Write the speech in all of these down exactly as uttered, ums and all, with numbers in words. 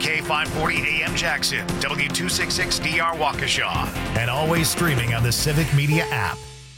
K five forty A M Jackson, W two sixty-six D R Waukesha, and always streaming on the Civic Media app.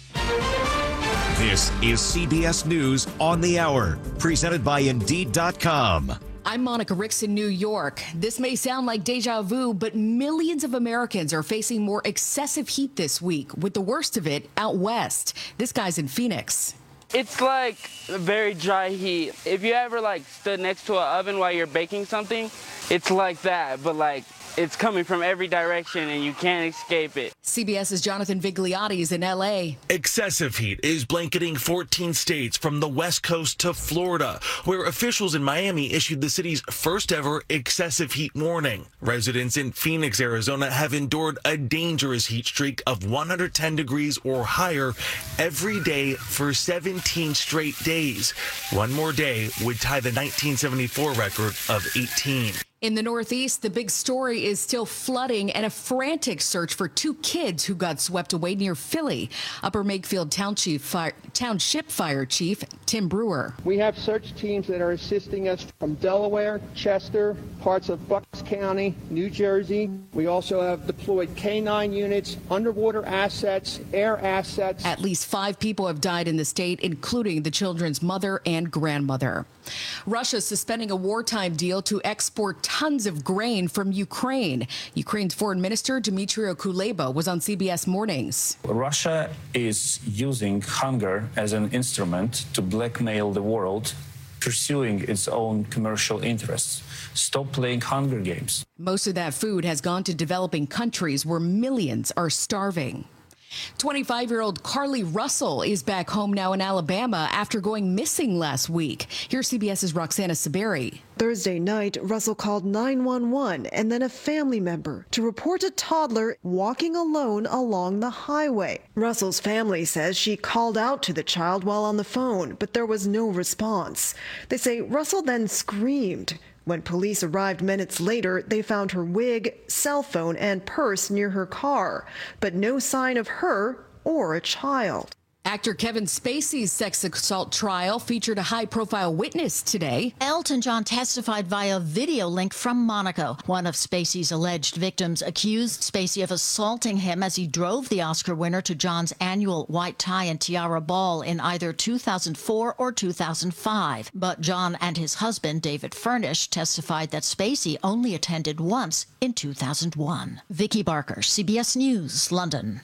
This is C B S News on the Hour, presented by Indeed dot com. I'm Monica Ricks in New York. This may sound like deja vu, but millions of Americans are facing more excessive heat this week, with the worst of it out west. This guy's in Phoenix. It's like very dry heat. If you ever like stood next to an oven while you're baking something, it's like that, but like it's coming from every direction and you can't escape it. CBS's Jonathan Vigliotti is in L A. Excessive heat is blanketing fourteen states from the West Coast to Florida, where officials in Miami issued the city's first ever excessive heat warning. Residents in Phoenix, Arizona have endured a dangerous heat streak of one hundred ten degrees or higher every day for seventeen straight days. One more day would tie the nineteen seventy-four record of eighteen. In the Northeast, the big story is still flooding and a frantic search for two kids who got swept away near Philly. Upper Makefield Township Fire, Township Fire Chief Tim Brewer. We have search teams that are assisting us from Delaware, Chester, parts of Bucks County, New Jersey. We also have deployed K nine units, underwater assets, air assets. At least five people have died in the state, including the children's mother and grandmother. Russia suspending a wartime deal to export tons of grain from Ukraine. Ukraine's foreign minister Dmytro Kuleba was on C B S Mornings. Russia is using hunger as an instrument to blackmail the world, pursuing its own commercial interests. Stop playing hunger games. Most of that food has gone to developing countries where millions are starving. twenty-five-year-old Carly Russell is back home now in Alabama after going missing last week. Here's CBS's Roxana Saberi. Thursday night, Russell called nine one one and then a family member to report a toddler walking alone along the highway. Russell's family says she called out to the child while on the phone, but there was no response. They say Russell then screamed. When police arrived minutes later, they found her wig, cell phone, and purse near her car, but no sign of her or a child. Actor Kevin Spacey's sex assault trial featured a high-profile witness today. Elton John testified via video link from Monaco. One of Spacey's alleged victims accused Spacey of assaulting him as he drove the Oscar winner to John's annual white tie and tiara ball in either two thousand four or two thousand five. But John and his husband, David Furnish, testified that Spacey only attended once in two thousand one. Vicky Barker, C B S News, London.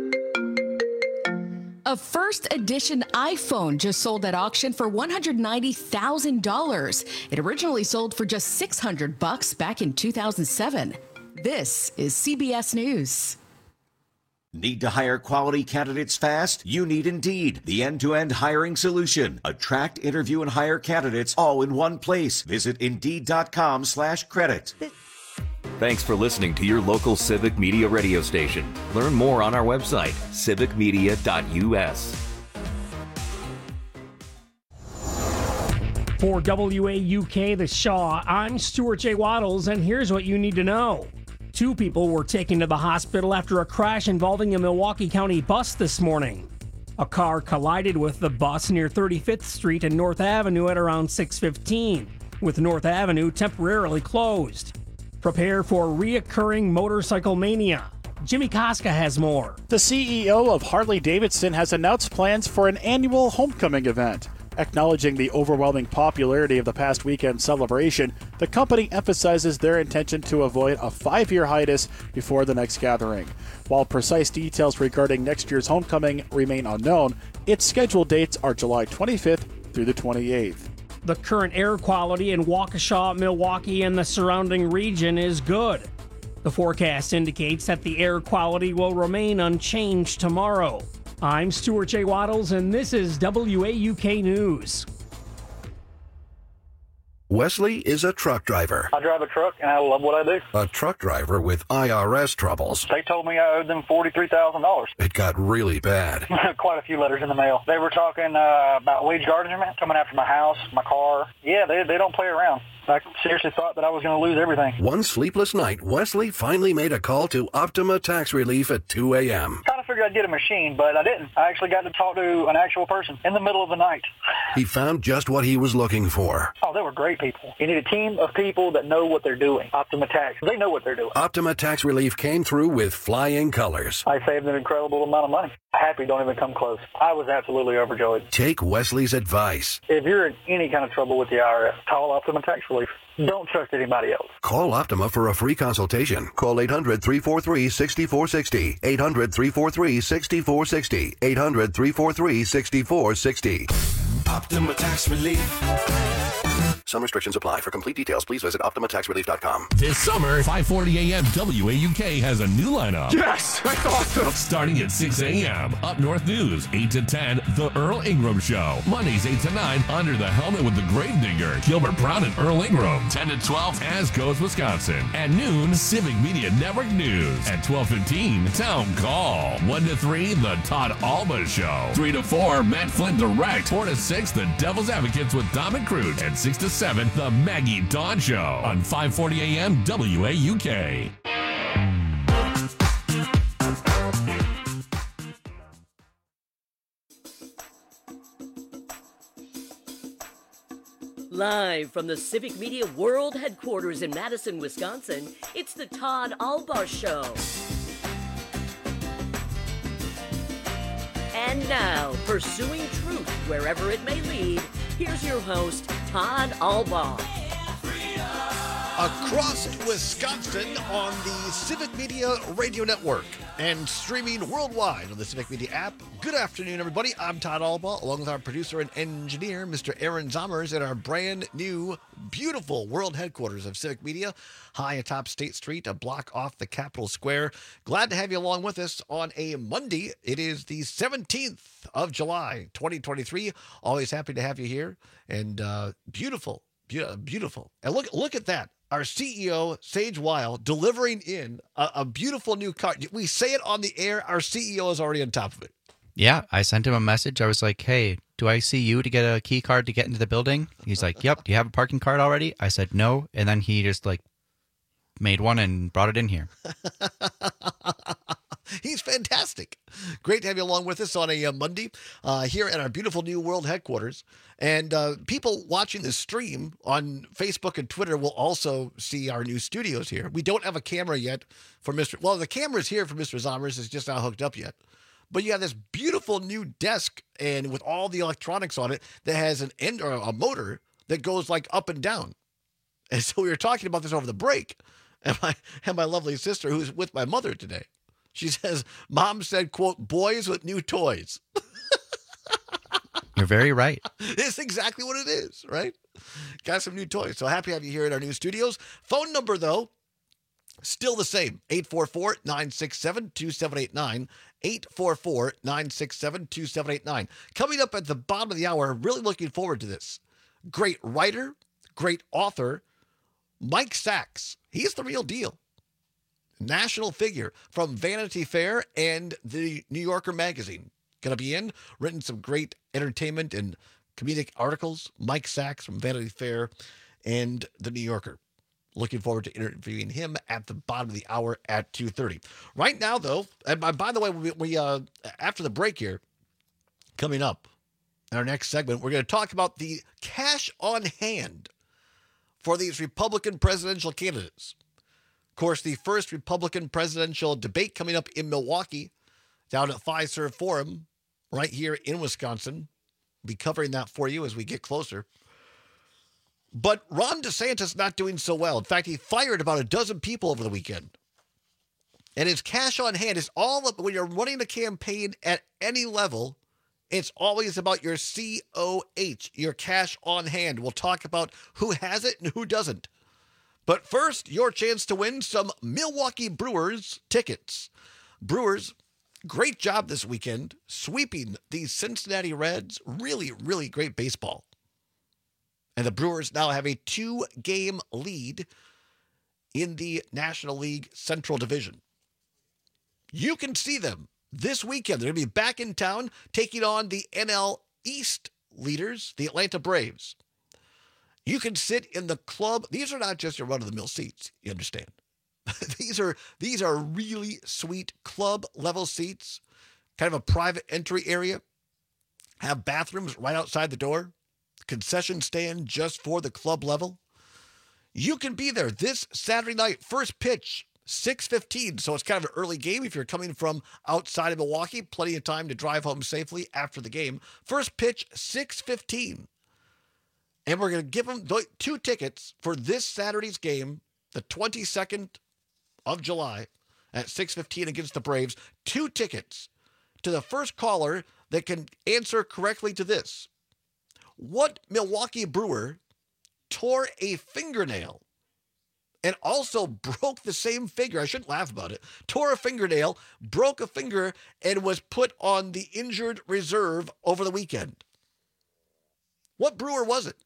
A first edition iPhone just sold at auction for one hundred ninety thousand dollars. It originally sold for just six hundred bucks back in two thousand seven. This is C B S News. Need to hire quality candidates fast? You need Indeed, the end-to-end hiring solution. Attract, interview, and hire candidates all in one place. Visit Indeed.com slash credit. Thanks for listening to your local Civic Media radio station. Learn more on our website, civic media dot u s. For W A U K The Shaw, I'm Stuart J. Waddles, and here's what you need to know. Two people were taken to the hospital after a crash involving a Milwaukee County bus this morning. A car collided with the bus near thirty-fifth Street and North Avenue at around six fifteen, with North Avenue temporarily closed. Prepare for reoccurring motorcycle mania. Jimmy Koska has more. The C E O of Harley-Davidson has announced plans for an annual homecoming event. Acknowledging the overwhelming popularity of the past weekend celebration, the company emphasizes their intention to avoid a five-year hiatus before the next gathering. While precise details regarding next year's homecoming remain unknown, its scheduled dates are July twenty-fifth through the twenty-eighth. The current air quality in Waukesha, Milwaukee, and the surrounding region is good. The forecast indicates that the air quality will remain unchanged tomorrow. I'm Stuart J. Waddles, and this is W A U K News. Wesley is a truck driver. I drive a truck, and I love what I do. A truck driver with I R S troubles. They told me I owed them forty-three thousand dollars. It got really bad. Quite a few letters in the mail. They were talking uh, about wage garnishment, coming after my house, my car. Yeah, they, they don't play around. I seriously thought that I was going to lose everything. One sleepless night, Wesley finally made a call to Optima Tax Relief at two a.m. Trying to figure figured I'd get a machine, but I didn't. I actually got to talk to an actual person in the middle of the night. He found just what he was looking for. Oh, they were great people. You need a team of people that know what they're doing. Optima Tax, they know what they're doing. Optima Tax Relief came through with flying colors. I saved an incredible amount of money. Happy don't even come close. I was absolutely overjoyed. Take Wesley's advice. If you're in any kind of trouble with the I R S, call Optima Tax Relief. Don't trust anybody else. Call Optima for a free consultation. Call eight hundred, three four three, six four six zero. eight hundred, three four three, six four six zero. eight hundred, three four three, six four six zero. Optima Tax Relief. Some restrictions apply. For complete details, please visit Optima Tax Relief dot com. This summer, five forty a.m. W A U K has a new lineup. Yes! That's awesome! Starting at six a.m. Up North News, eight to ten, The Earl Ingram Show. Mondays, eight to nine, Under the Helmet with the Gravedigger, Gilbert Brown and Earl Ingram. ten to twelve, As Goes Wisconsin. At noon, Civic Media Network News. At twelve fifteen, Town Call. one to three, The Todd Alba Show. three to four, Matt Flynn Direct. four to six, The Devil's Advocates with Dominic Cruz. And six to seven, The Maggie Dawn Show on five forty a.m. W A U K. Live from the Civic Media World Headquarters in Madison, Wisconsin, it's the Todd Alba Show. And now, pursuing truth wherever it may lead, here's your host, Todd Alba. Across Wisconsin on the Civic Media Radio Network and streaming worldwide on the Civic Media app. Good afternoon, everybody. I'm Todd Alba, along with our producer and engineer, Mister Aaron Zommers, at our brand new, beautiful world headquarters of Civic Media, high atop State Street, a block off the Capitol Square. Glad to have you along with us on a Monday. It is the seventeenth of July, twenty twenty-three. Always happy to have you here. And uh, beautiful, be- beautiful. And look, look at that. Our C E O, Sage Weil, delivering in a, a beautiful new card. We say it on the air. Our C E O is already on top of it. Yeah, I sent him a message. I was like, hey, do I see you to get a key card to get into the building? He's like, yep. Do you have a parking card already? I said, no. And then he just like made one and brought it in here. He's fantastic. Great to have you along with us on a uh, Monday uh, here at our beautiful new world headquarters. And uh, people watching this stream on Facebook and Twitter will also see our new studios here. We don't have a camera yet for Mister Well, the camera's here for Mister Zommers. It's just not hooked up yet. But you have this beautiful new desk and with all the electronics on it that has an end or a motor that goes like up and down. And so we were talking about this over the break. And my, and my lovely sister, who's with my mother today, she says, Mom said, quote, boys with new toys. You're very right. It's exactly what it is, right? Got some new toys. So happy to have you here in our new studios. Phone number, though, still the same. eight four four, nine six seven, two seven eight nine. eight four four, nine six seven, two seven eight nine. Coming up at the bottom of the hour, really looking forward to this. Great writer, great author, Mike Sachs. He's the real deal. National figure from Vanity Fair and the New Yorker magazine. Going to be in, written some great entertainment and comedic articles. Mike Sachs from Vanity Fair and the New Yorker. Looking forward to interviewing him at the bottom of the hour at two thirty. Right now, though, and by, by the way, we, we uh, after the break here, coming up in our next segment, we're going to talk about the cash on hand for these Republican presidential candidates. Of course, the first Republican presidential debate coming up in Milwaukee, down at Fiserv Forum, right here in Wisconsin. We'll be covering that for you as we get closer. But Ron DeSantis not doing so well. In fact, he fired about a dozen people over the weekend. And his cash on hand is all up. When you're running a campaign at any level, it's always about your C O H, your cash on hand. We'll talk about who has it and who doesn't. But first, your chance to win some Milwaukee Brewers tickets. Brewers, great job this weekend sweeping the Cincinnati Reds. Really, really great baseball. And the Brewers now have a two-game lead in the National League Central Division. You can see them this weekend. They're going to be back in town taking on the N L East leaders, the Atlanta Braves. You can sit in the club. These are not just your run-of-the-mill seats, you understand. these are these are really sweet club-level seats. kind of a private entry area, have bathrooms right outside the door, concession stand just for the club level. You can be there this Saturday night. First pitch, six fifteen. So it's kind of an early game if you're coming from outside of Milwaukee. Plenty of time to drive home safely after the game. First pitch, six fifteen. And we're going to give them two tickets for this Saturday's game, the twenty-second of July at six fifteen against the Braves. Two tickets to the first caller that can answer correctly to this. What Milwaukee Brewer tore a fingernail and also broke the same finger? I shouldn't laugh about it. Tore a fingernail, broke a finger, and was put on the injured reserve over the weekend. What Brewer was it?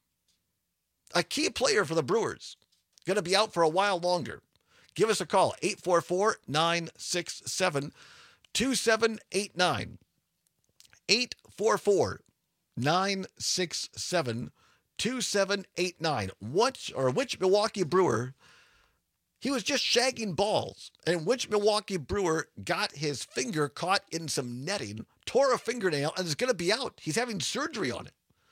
A key player for the Brewers. Going to be out for a while longer. Give us a call, eight four four, nine six seven, two seven eight nine. eight four four, nine six seven, two seven eight nine. What or which Milwaukee Brewer, he was just shagging balls, and which Milwaukee Brewer got his finger caught in some netting, tore a fingernail, and is going to be out. He's having surgery on it.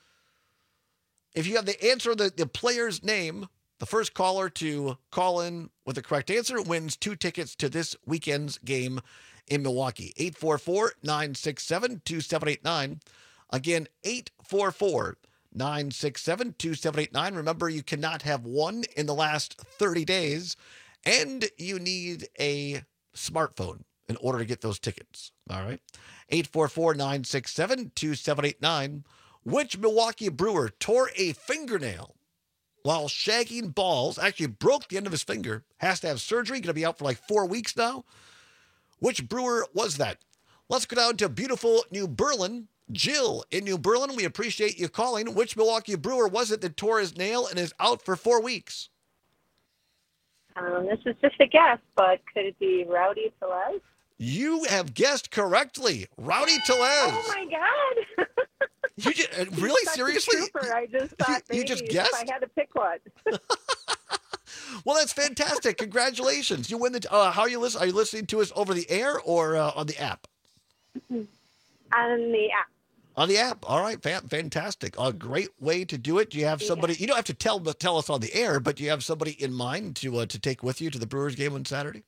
If you have the answer, the, the player's name, the first caller to call in with the correct answer wins two tickets to this weekend's game in Milwaukee. eight four four, nine six seven, two seven eight nine. Again, eight four four, nine six seven, two seven eight nine. Remember, you cannot have won in the last thirty days, and you need a smartphone in order to get those tickets. All right? eight four four, nine six seven, two seven eight nine. Which Milwaukee Brewer tore a fingernail while shagging balls, actually broke the end of his finger, has to have surgery, going to be out for like four weeks now? Which Brewer was that? Let's go down to beautiful New Berlin. Jill in New Berlin, we appreciate you calling. Which Milwaukee Brewer was it that tore his nail and is out for four weeks? Um, this is just a guess, but could it be Rowdy Tellez? You have guessed correctly. Rowdy Tellez. Oh, my God. You just, really? Seriously? I just thought you, you maybe just if guessed? I had to pick one. Well, that's fantastic. Congratulations. You win the... Uh, how are you listening? Are you listening to us over the air or uh, on the app? On the app. On the app. All right. Fan- fantastic. A great way to do it. Do you have somebody... Yeah. You don't have to tell tell us on the air, but do you have somebody in mind to uh, to take with you to the Brewers game on Saturday?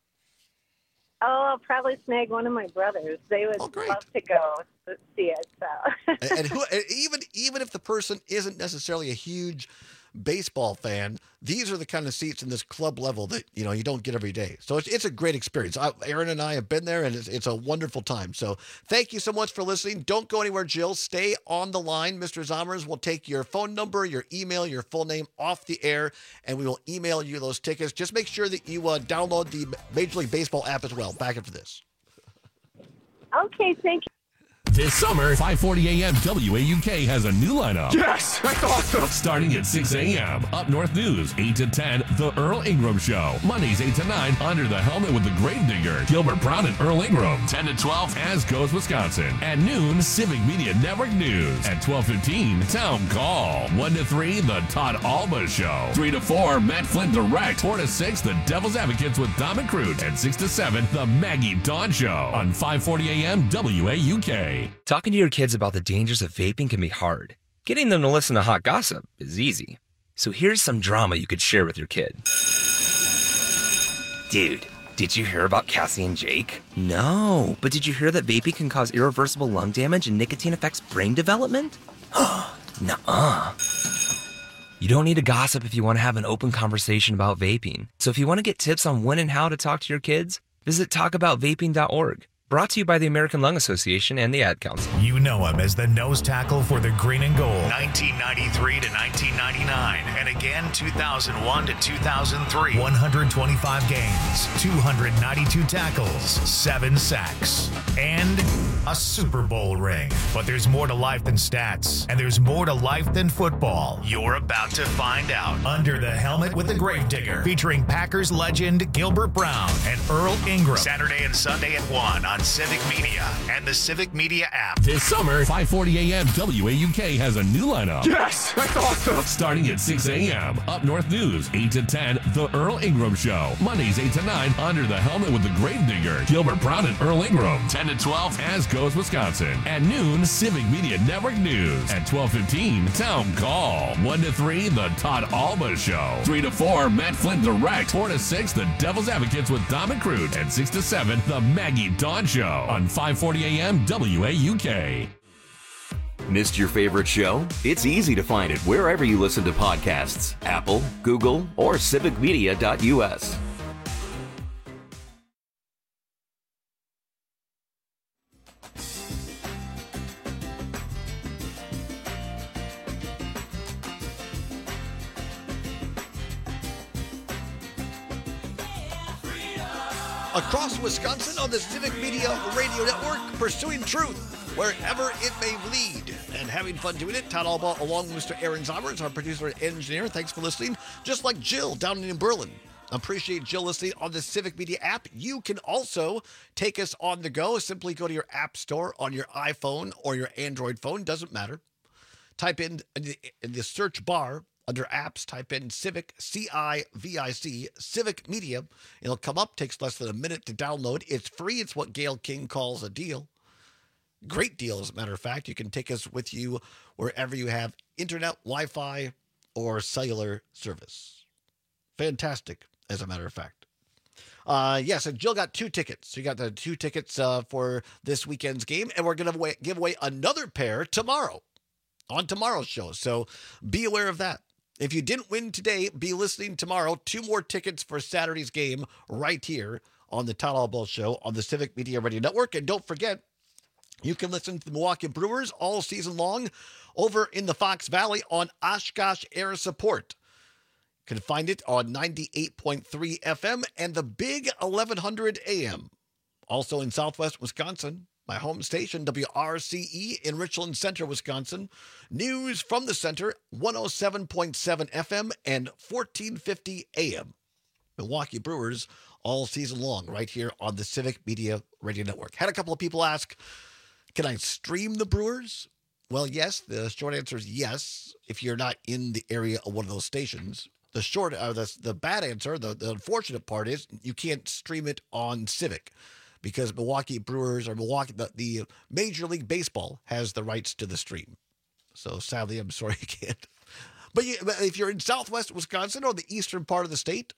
Oh, I'll probably snag one of my brothers. They would oh, love to go to see it. So. and, and who, and even even if the person isn't necessarily a huge baseball fan, these are the kind of seats in this club level that you know you don't get every day. So it's it's a great experience. I, Aaron and I have been there, and it's, it's a wonderful time. So thank you so much for listening. Don't go anywhere, Jill. Stay on the line. Mister Zommers will take your phone number, your email, your full name off the air, and we will email you those tickets. Just make sure that you uh, download the Major League Baseball app as well. Back after this. Okay, thank you. This summer, five forty a.m. W A U K has a new lineup. Yes, that's awesome. Starting at six a.m. Up North News, eight to ten, The Earl Ingram Show. Mondays, eight to nine, Under the Helmet with the Gravedigger, Gilbert Brown and Earl Ingram. ten to twelve, As Goes Wisconsin. At noon, Civic Media Network News. At twelve fifteen, Town Call. one to three, The Todd Alba Show. three to four, Matt Flynn Direct. four to six, The Devil's Advocates with Dom and Crute. And six to seven, The Maggie Dawn Show. On five forty a.m. W A U K. Talking to your kids about the dangers of vaping can be hard. Getting them to listen to hot gossip is easy. So here's some drama you could share with your kid. Dude, did you hear about Cassie and Jake? No, but did you hear that vaping can cause irreversible lung damage and nicotine affects brain development? Nuh-uh. You don't need to gossip if you want to have an open conversation about vaping. So if you want to get tips on when and how to talk to your kids, visit talk about vaping dot org. Brought to you by the American Lung Association and the Ad Council. You know him as the nose tackle for the Green and Gold, nineteen ninety-three to nineteen ninety-nine, and again two thousand one to two thousand three. one hundred twenty-five games, two hundred ninety-two tackles, seven sacks, and a Super Bowl ring. But there's more to life than stats, and there's more to life than football. You're about to find out. Under the Helmet with the Gravedigger, featuring Packers legend Gilbert Brown and Earl Ingram. Saturday and Sunday at one on Civic Media and the Civic Media app. This summer, five forty a.m. W A U K has a new lineup. Yes, that's awesome. Starting at six a.m. Up North News, eight to ten, The Earl Ingram Show. Mondays, eight to nine, Under the Helmet with the Gravedigger, Gilbert Brown and Earl Ingram. ten to twelve, As Goes Wisconsin. At noon, Civic Media Network News. At twelve fifteen, Town Call. one to three, The Todd Alba Show. three to four, Matt Flynn Direct. four to six, The Devil's Advocates with Dom and Crute. And six to seven, The Maggie Dawn Show. On five forty a.m. W A U K. Missed your favorite show? It's easy to find it wherever you listen to podcasts. Apple, Google, or civic media dot U S. Across Wisconsin on the Civic Media Radio Network, pursuing truth wherever it may lead and having fun doing it. Todd Alba along with Mister Aaron Zomers, our producer and engineer. Thanks for listening. Just like Jill down in Berlin. Appreciate Jill listening on the Civic Media app. You can also take us on the go. Simply go to your app store on your iPhone or your Android phone. Doesn't matter. Type in, in the search bar under apps, type in Civic, C I V I C, Civic Media. It'll come up. Takes less than a minute to download. It's free. It's what Gail King calls a deal. Great deal, as a matter of fact. You can take us with you wherever you have internet, Wi-Fi, or cellular service. Fantastic, as a matter of fact. Uh, yes, and Jill got two tickets. So you got the two tickets uh, for this weekend's game, and we're going to give away another pair tomorrow on tomorrow's show. So be aware of that. If you didn't win today, be listening tomorrow. Two more tickets for Saturday's game right here on the Todd Alba Show on the Civic Media Radio Network. And don't forget, you can listen to the Milwaukee Brewers all season long over in the Fox Valley on Oshkosh Air Support. You can find it on ninety-eight point three F M and the Big eleven hundred A M. Also in Southwest Wisconsin, my home station, W R C E in Richland Center, Wisconsin. News from the center, one oh seven point seven F M and fourteen fifty A M. Milwaukee Brewers all season long right here on the Civic Media Radio Network. Had a couple of people ask, can I stream the Brewers? Well, yes. The short answer is yes, if you're not in the area of one of those stations. The short, uh, the, the bad answer, the, the unfortunate part is you can't stream it on Civic because Milwaukee Brewers or Milwaukee, the, the Major League Baseball has the rights to the stream. So sadly, I'm sorry you can't. But you, if you're in Southwest Wisconsin or the eastern part of the state,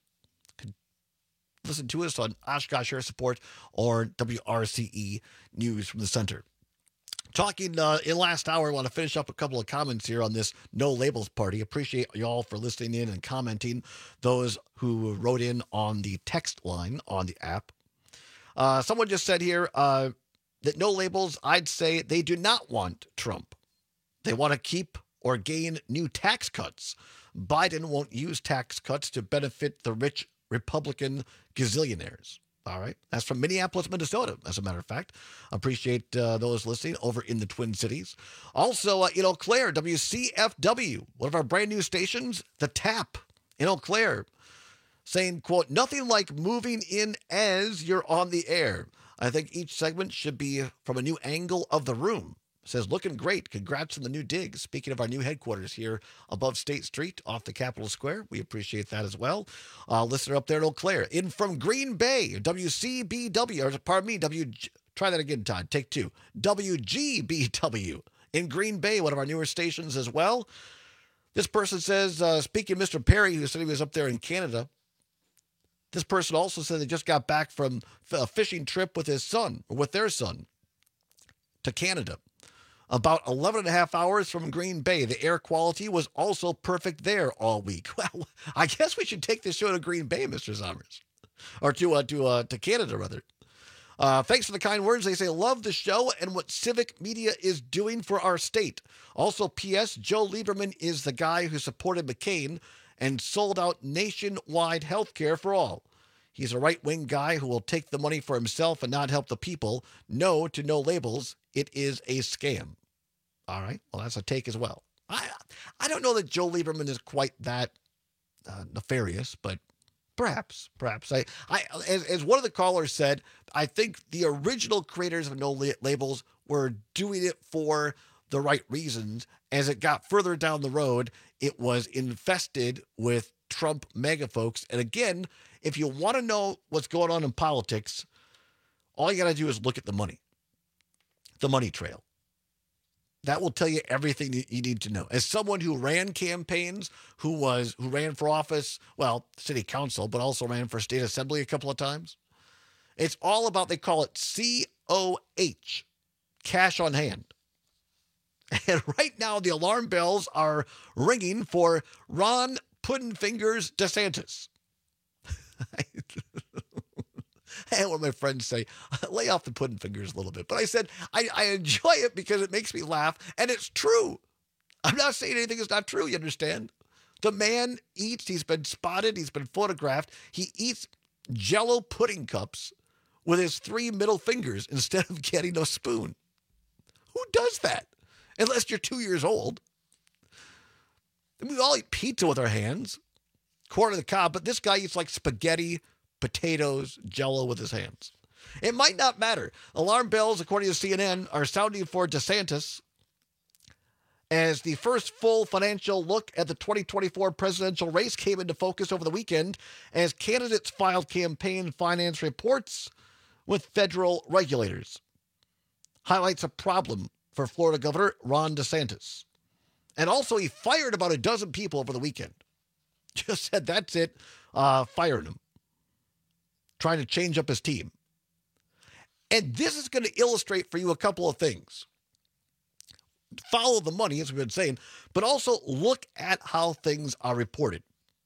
listen to us on Oshkosh Air Support or W R C E News from the Center. Talking uh, in last hour, I want to finish up a couple of comments here on this No Labels party. Appreciate y'all for listening in and commenting, those who wrote in on the text line on the app. Uh, someone just said here uh, that No Labels, I'd say they do not want Trump. They want to keep or gain new tax cuts. Biden won't use tax cuts to benefit the rich Republican gazillionaires. All right. That's from Minneapolis, Minnesota, as a matter of fact. Appreciate uh, those listening over in the Twin Cities. Also, uh, in Eau Claire, W C F W, one of our brand new stations, The Tap in Eau Claire, saying, quote, nothing like moving in as you're on the air. I think each segment should be from a new angle of the room. Says, looking great. Congrats on the new dig. Speaking of our new headquarters here above State Street off the Capitol Square, we appreciate that as well. Uh, listener up there in Eau Claire. In from Green Bay, W C B W, or pardon me, W. Try that again, Todd. Take two. W G B W in Green Bay, one of our newer stations as well. This person says, uh, speaking of Mister Perry, who said he was up there in Canada, this person also said they just got back from a fishing trip with his son, or with their son, to Canada. About eleven and a half hours from Green Bay. The air quality was also perfect there all week. Well, I guess we should take this show to Green Bay, Mister Zomers. Or to uh, to uh, to Canada, rather. Uh, thanks for the kind words. They say, love the show and what Civic Media is doing for our state. Also, P S. Joe Lieberman is the guy who supported McCain and sold out nationwide health care for all. He's a right-wing guy who will take the money for himself and not help the people. No to No Labels. it is a scam. All right. Well, that's a take as well. I I don't know that Joe Lieberman is quite that uh, nefarious, but perhaps, perhaps. I, I as, as one of the callers said, I think the original creators of No Labels were doing it for the right reasons. As it got further down the road, it was infested with Trump mega folks. And again, if you want to know what's going on in politics, all you got to do is look at the money, the money trail. That will tell you everything that you need to know. As someone who ran campaigns, who was who ran for office, well, city council, but also ran for state assembly a couple of times, it's all about, they call it C O H, cash on hand. And right now, the alarm bells are ringing for Ron Puddinfingers DeSantis. I had one of my friends say, lay off the pudding fingers a little bit. But I said, I, I enjoy it because it makes me laugh. And it's true. I'm not saying anything is not true. You understand? The man eats. He's been spotted. He's been photographed. He eats Jell-O pudding cups with his three middle fingers instead of getting a spoon. Who does that? Unless you're two years old. We all eat pizza with our hands. Corn on the cob. But this guy eats like spaghetti, potatoes, Jell-O with his hands. It might not matter. Alarm bells, according to C N N, are sounding for DeSantis as the first full financial look at the twenty twenty-four presidential race came into focus over the weekend as candidates filed campaign finance reports with federal regulators. Highlights a problem for Florida Governor Ron DeSantis. And also, he fired about a dozen people over the weekend. Just said, that's it, uh, fired him. Trying to change up his team. And this is going to illustrate for you a couple of things. Follow the money, as we've been saying, but also look at how things are reported.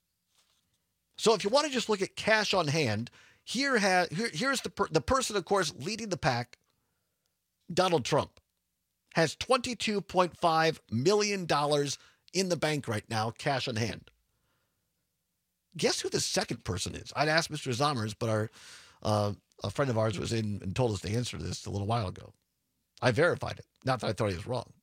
So if you want to just look at cash on hand, here, ha- here here's the, per- the person, of course, leading the pack, Donald Trump, has twenty-two point five million dollars in the bank right now, cash on hand. Guess who the second person is? I'd asked Mister Zommers, but our uh, a friend of ours was in and told us the answer to this a little while ago. I verified it. Not that I thought he was wrong.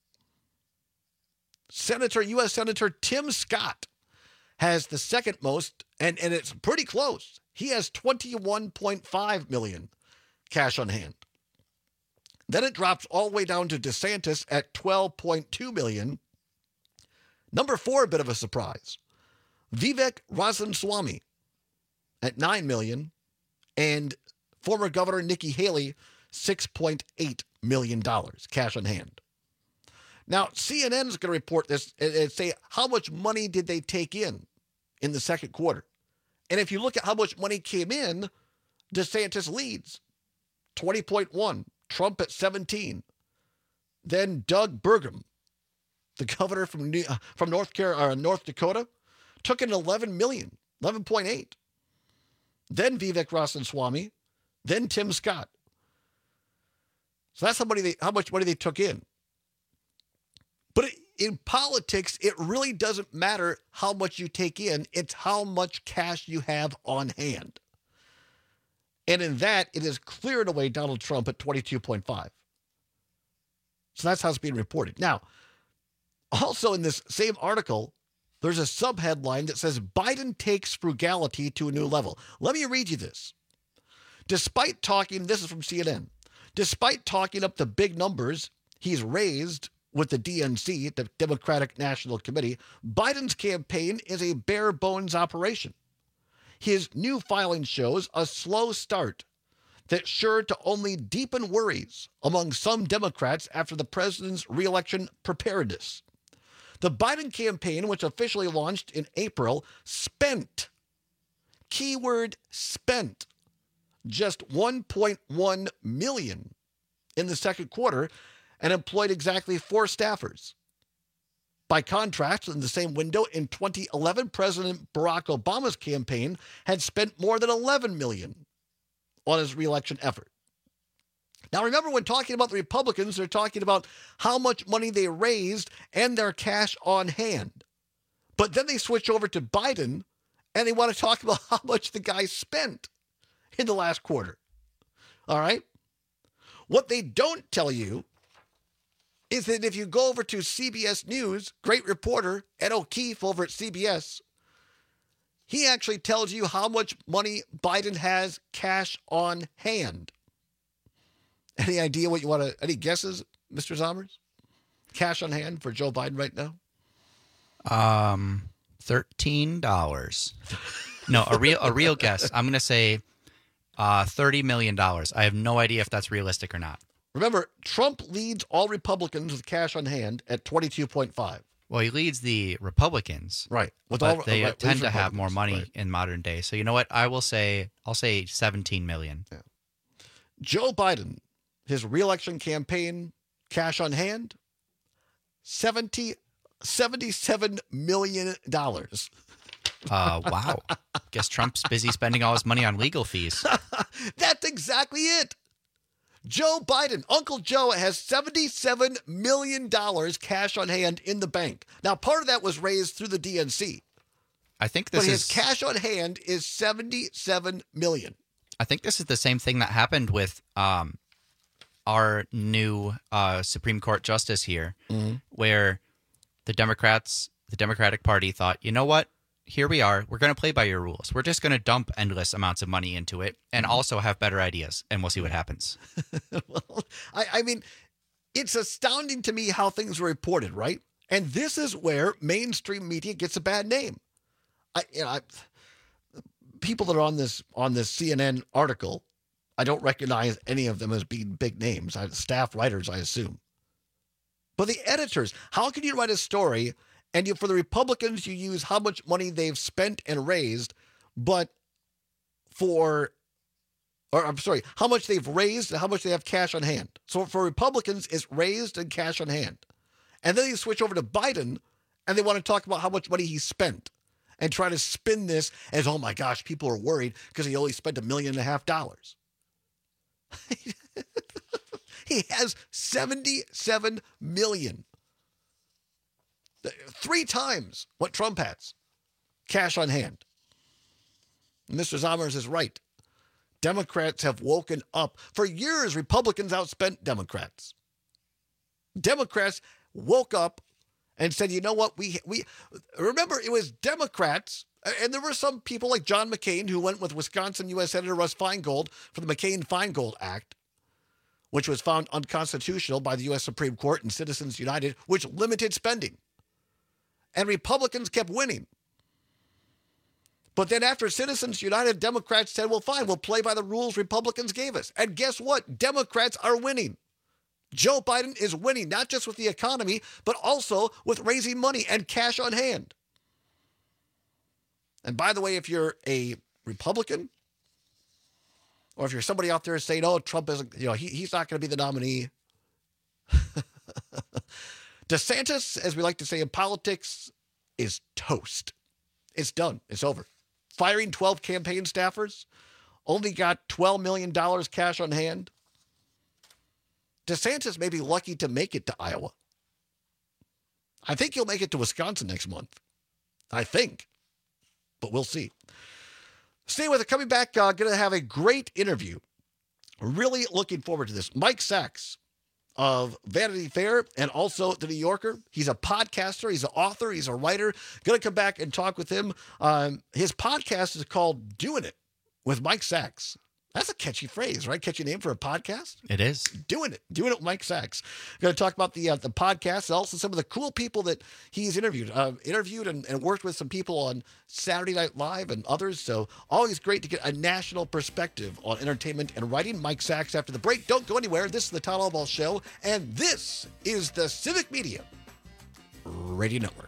Senator, U S Senator Tim Scott has the second most, and, and it's pretty close. He has twenty-one point five million dollars cash on hand. Then it drops all the way down to DeSantis at twelve point two million dollars. Number four, a bit of a surprise. Vivek Ramaswamy at nine million dollars and former Governor Nikki Haley, six point eight million dollars cash on hand. Now, C N N is going to report this and say, how much money did they take in in the second quarter? And if you look at how much money came in, DeSantis leads, twenty point one, Trump at seventeen. Then Doug Burgum, the governor from New, uh, from North Carolina, uh, North Dakota, took in eleven million dollars, eleven point eight. Then Vivek Ramaswamy, then Tim Scott. So that's how, money they, how much money they took in. But it, in politics, it really doesn't matter how much you take in. It's how much cash you have on hand. And in that, it is cleared away Donald Trump at twenty-two point five. So that's how it's being reported. Now, also in this same article, there's a subheadline that says, Biden takes frugality to a new level. Let me read you this. Despite talking, this is from C N N, despite talking up the big numbers he's raised with the D N C, the Democratic National Committee, Biden's campaign is a bare bones operation. His new filing shows a slow start that's sure to only deepen worries among some Democrats after the president's reelection preparedness. The Biden campaign, which officially launched in April, spent, keyword spent, just one point one million dollars in the second quarter and employed exactly four staffers. By contrast, in the same window in twenty eleven, President Barack Obama's campaign had spent more than eleven million dollars on his reelection effort. Now, remember, when talking about the Republicans, they're talking about how much money they raised and their cash on hand. But then they switch over to Biden, and they want to talk about how much the guy spent in the last quarter. All right? What they don't tell you is that if you go over to C B S News, great reporter Ed O'Keefe over at C B S, he actually tells you how much money Biden has cash on hand. Any idea what you want to, any guesses, Mister Zommers? Cash on hand for Joe Biden right now? Um, thirteen dollars. No, a real a real guess. I'm going to say uh, thirty million dollars. I have no idea if that's realistic or not. Remember, Trump leads all Republicans with cash on hand at twenty-two point five. Well, he leads the Republicans. Right. With but all, they right, tend to have more Republicans, money right. in modern day. So you know what? I will say, I'll say seventeen million. Yeah. Joe Biden, his reelection campaign, cash on hand, seventy, seventy-seven million dollars. Uh, wow. Guess Trump's busy spending all his money on legal fees. That's exactly it. Joe Biden, Uncle Joe, has seventy-seven million dollars cash on hand in the bank. Now, part of that was raised through the D N C. I think this but his is cash on hand is seventy-seven million dollars. I think this is the same thing that happened with um, our new uh, Supreme Court justice here, mm-hmm. where the Democrats, the Democratic Party thought, you know what? Here we are. We're going to play by your rules. We're just going to dump endless amounts of money into it and also have better ideas, and we'll see what happens. well, I, I mean, it's astounding to me how things are reported, right? And this is where mainstream media gets a bad name. I, you know, I, people that are on this on this C N N article, I don't recognize any of them as being big names. I, staff writers, I assume. But the editors, how can you write a story and you, for the Republicans, you use how much money they've spent and raised, but for, or I'm sorry, how much they've raised and how much they have cash on hand. So for Republicans, it's raised and cash on hand. And then you switch over to Biden and they want to talk about how much money he spent and try to spin this as, oh my gosh, people are worried because he only spent a million and a half dollars. He has seventy-seven million. Three times what Trump has. Cash on hand. Mister Zommers is right. Democrats have woken up. For years, Republicans outspent Democrats. Democrats woke up and said, you know what, we we remember it was Democrats, and there were some people like John McCain who went with Wisconsin U S Senator Russ Feingold for the McCain-Feingold Act, which was found unconstitutional by the U S Supreme Court and Citizens United, which limited spending. And Republicans kept winning. But then after Citizens United, Democrats said, well, fine, we'll play by the rules Republicans gave us. And guess what? Democrats are winning. Joe Biden is winning, not just with the economy, but also with raising money and cash on hand. And by the way, if you're a Republican, or if you're somebody out there saying, oh, Trump isn't, you know, he, he's not going to be the nominee. DeSantis, as we like to say in politics, is toast. It's done. It's over. Firing twelve campaign staffers, only got twelve million dollars cash on hand. DeSantis may be lucky to make it to Iowa. I think he'll make it to Wisconsin next month. I think. But we'll see. Stay with it. Coming back, uh, going to have a great interview. Really looking forward to this. Mike Sachs of Vanity Fair and also The New Yorker. He's a podcaster. He's an author. He's a writer. Going to come back and talk with him. Um, his podcast is called Doing It with Mike Sachs. That's a catchy phrase, right? Catchy name for a podcast? It is. Doing It. Doing It with Mike Sachs. Going to talk about the uh, the podcast and also some of the cool people that he's interviewed. Uh, interviewed and, and worked with some people on Saturday Night Live and others. So always great to get a national perspective on entertainment and writing. Mike Sachs after the break. Don't go anywhere. This is the Todd Albaugh Show, and this is the Civic Media Radio Network.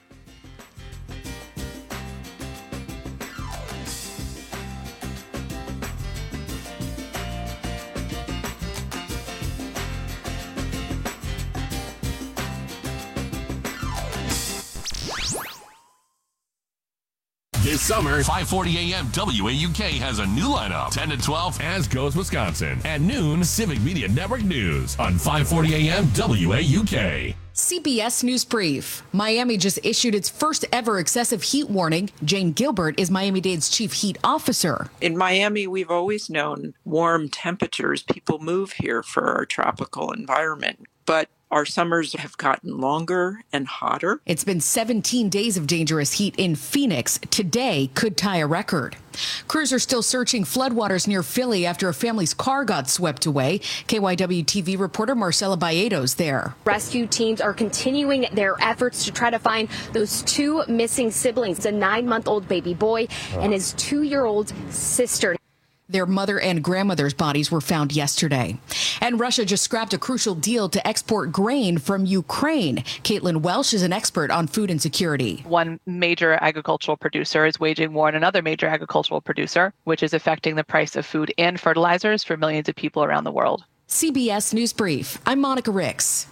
This summer, five forty a.m. W A U K has a new lineup. ten to twelve, As Goes Wisconsin. At noon, Civic Media Network News on five forty a.m. W A U K. C B S News Brief. Miami just issued its first ever excessive heat warning. Jane Gilbert is Miami-Dade's chief heat officer. In Miami, we've always known warm temperatures. People move here for our tropical environment. But Our summers have gotten longer and hotter. It's been seventeen days of dangerous heat in Phoenix. Today could tie a record. Crews are still searching floodwaters near Philly after a family's car got swept away. K Y W T V reporter Marcela Baedo's there. Rescue teams are continuing their efforts to try to find those two missing siblings, a nine-month-old baby boy and his two-year-old sister. Their mother and grandmother's bodies were found yesterday. And Russia just scrapped a crucial deal to export grain from Ukraine. Caitlin Welsh is an expert on food insecurity. One major agricultural producer is waging war on another major agricultural producer, which is affecting the price of food and fertilizers for millions of people around the world. C B S News Brief. I'm Monica Ricks.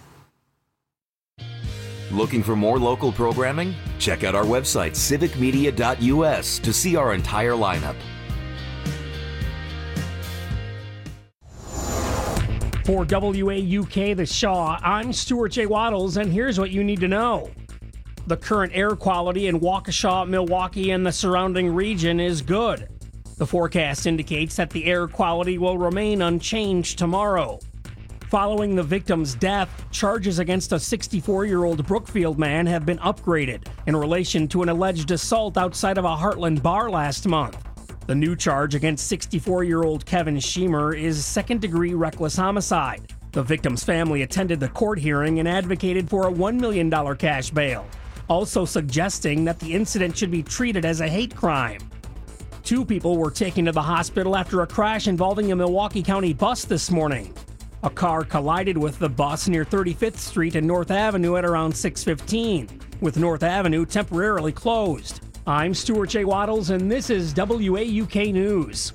Looking for more local programming? Check out our website, civic media dot U S, to see our entire lineup. For W A U K The Shaw, I'm Stuart J. Waddles, and here's what you need to know. The current air quality in Waukesha, Milwaukee, and the surrounding region is good. The forecast indicates that the air quality will remain unchanged tomorrow. Following the victim's death, charges against a sixty-four-year-old Brookfield man have been upgraded in relation to an alleged assault outside of a Heartland bar last month. The new charge against sixty-four-year-old Kevin Schemer is second-degree reckless homicide. The victim's family attended the court hearing and advocated for a one million dollars cash bail, also suggesting that the incident should be treated as a hate crime. Two people were taken to the hospital after a crash involving a Milwaukee County bus this morning. A car collided with the bus near thirty-fifth Street and North Avenue at around six fifteen, with North Avenue temporarily closed. I'm Stuart J. Waddles, and this is W A U K News.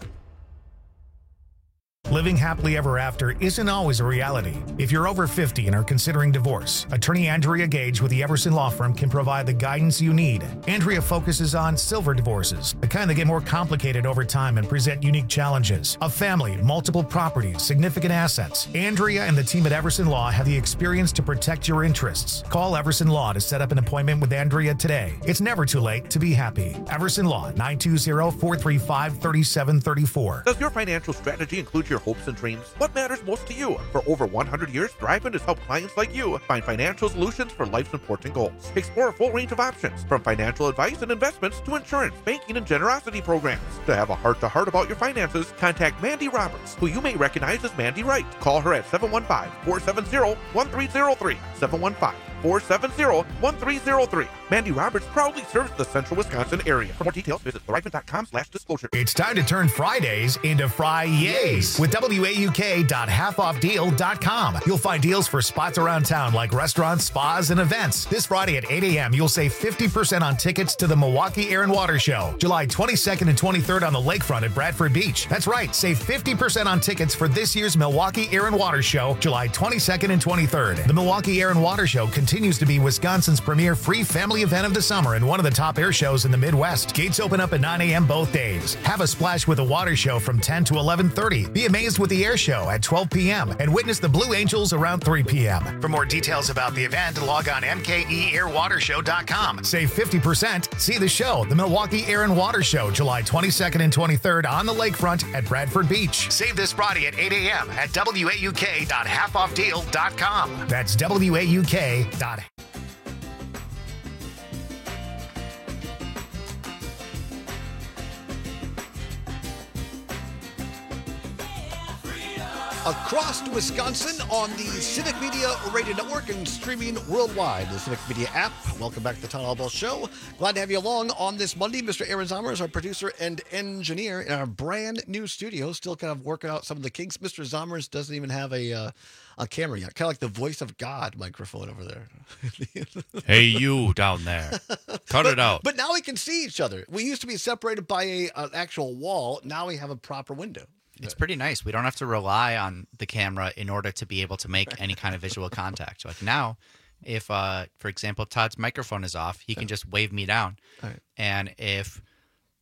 Living happily ever after isn't always a reality. If you're over fifty and are considering divorce, attorney Andrea Gage with the Everson Law Firm can provide the guidance you need. Andrea focuses on silver divorces, the kind that get more complicated over time and present unique challenges. A family, multiple properties, significant assets. Andrea and the team at Everson Law have the experience to protect your interests. Call Everson Law to set up an appointment with Andrea today. It's never too late to be happy. Everson Law, nine two zero, four three five, three seven three four. Does your financial strategy include your hopes and dreams? What matters most to you? For over one hundred years, Thriven has helped clients like you find financial solutions for life's important goals. Explore a full range of options, from financial advice and investments to insurance, banking, and generosity programs. To have a heart-to-heart about your finances, contact Mandy Roberts, who you may recognize as Mandy Wright. Call her at seven one five, four seven zero, one three zero three, seven one five, four seven zero, one three zero three. Mandy Roberts proudly serves the central Wisconsin area. For more details, visit thriven dot com slash disclosure. It's time to turn Fridays into Fri-Yays with W A U K dot half off deal dot com. You'll find deals for spots around town like restaurants, spas, and events. This Friday at eight a.m., you'll save fifty percent on tickets to the Milwaukee Air and Water Show, July twenty-second and twenty-third on the lakefront at Bradford Beach. That's right, save fifty percent on tickets for this year's Milwaukee Air and Water Show, July twenty-second and twenty-third. The Milwaukee Air and Water Show continues to be Wisconsin's premier free family event of the summer and one of the top air shows in the Midwest. Gates open up at nine a.m. both days. Have a splash with the water show from ten to eleven thirty. Be amazed with the air show at twelve p.m. and witness the Blue Angels around three p.m. For more details about the event, log on m k e air water show dot com. Save fifty percent. See the show, the Milwaukee Air and Water Show, July twenty-second and twenty-third on the lakefront at Bradford Beach. Save this Friday at eight a.m. at w a u k dot half off deal dot com. That's w a u k dot half off deal dot com. Across Wisconsin on the Civic Media Radio Network and streaming worldwide, the Civic Media app. Welcome back to the Todd Albaugh Show. Glad to have you along on this Monday. Mister Aaron Zomer is our producer and engineer in our brand new studio. Still kind of working out some of the kinks. Mister Zomers doesn't even have a uh, a camera yet. Kind of like the voice of God microphone over there. Hey, you down there. Cut but, it out. But now we can see each other. We used to be separated by a, an actual wall. Now we have a proper window. It's pretty nice. We don't have to rely on the camera in order to be able to make any kind of visual contact. Like now, if, uh, for example, Todd's microphone is off, he can just wave me down. Right. And if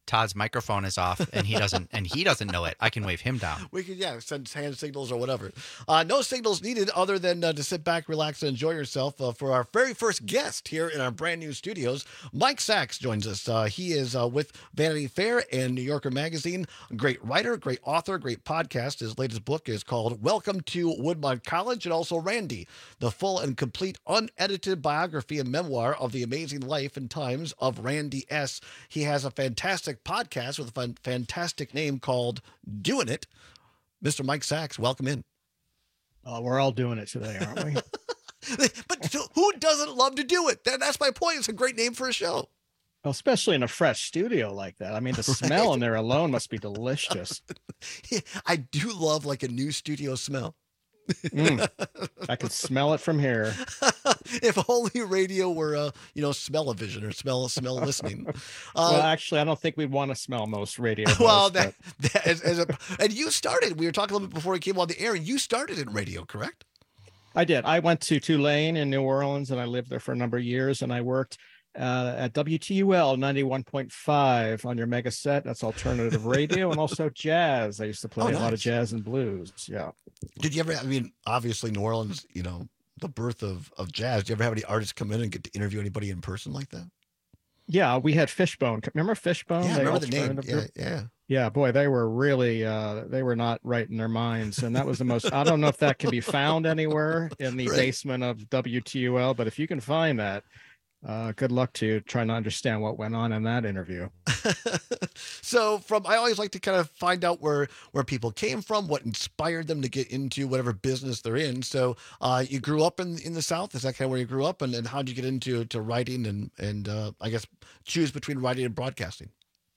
Todd's microphone is off and he doesn't and he doesn't know it, I can wave him down. We could, yeah, send hand signals or whatever. Uh, no signals needed other than uh, to sit back, relax, and enjoy yourself. Uh, for our very first guest here in our brand new studios, Mike Sachs joins us. Uh, he is uh, with Vanity Fair and New Yorker Magazine. A great writer, great author, great podcast. His latest book is called Welcome to Woodmont College, and also Randy, the full and complete unedited biography and memoir of the amazing life and times of Randy S. He has a fantastic podcast with a fun, fantastic name called Doing It. Mister Mike Sachs, welcome in. Uh, we're all doing it today, aren't we? But who doesn't love to do it? That, that's my point. It's a great name for a show. Well, especially in a fresh studio like that. I mean, the smell Right? in there alone must be delicious. I do love like a new studio smell. Mm, I could smell it from here. If only radio were, uh, you know, smell-o-vision or smell smell listening. Uh, well, actually, I don't think we'd want to smell most radio. well, most, that, that as, as a, and you started. We were talking a little bit before we came on the air, and you started in radio, correct? I did. I went to Tulane in New Orleans, and I lived there for a number of years, and I worked uh, at W T U L ninety-one point five on your mega set. That's alternative radio, and also jazz. I used to play Oh, a lot of nice. jazz and blues. Yeah. Did you ever? I mean, obviously, New Orleans. You know, the birth of of jazz. Do you ever have any artists come in and get to interview anybody in person like that? Yeah, we had Fishbone. Remember Fishbone? Yeah, I They remember the name. alternative Yeah, group? yeah. Yeah, boy, they were really uh they were not right in their minds. And that was the most I don't know if that can be found anywhere in the Right. basement of W T U L, but if you can find that, uh good luck to you trying to understand what went on in that interview. So from I always like to kind of find out where where people came from, what inspired them to get into whatever business they're in. So uh, you grew up in in the South. Is that kind of where you grew up? And, and how did you get into to writing and and uh, I guess choose between writing and broadcasting?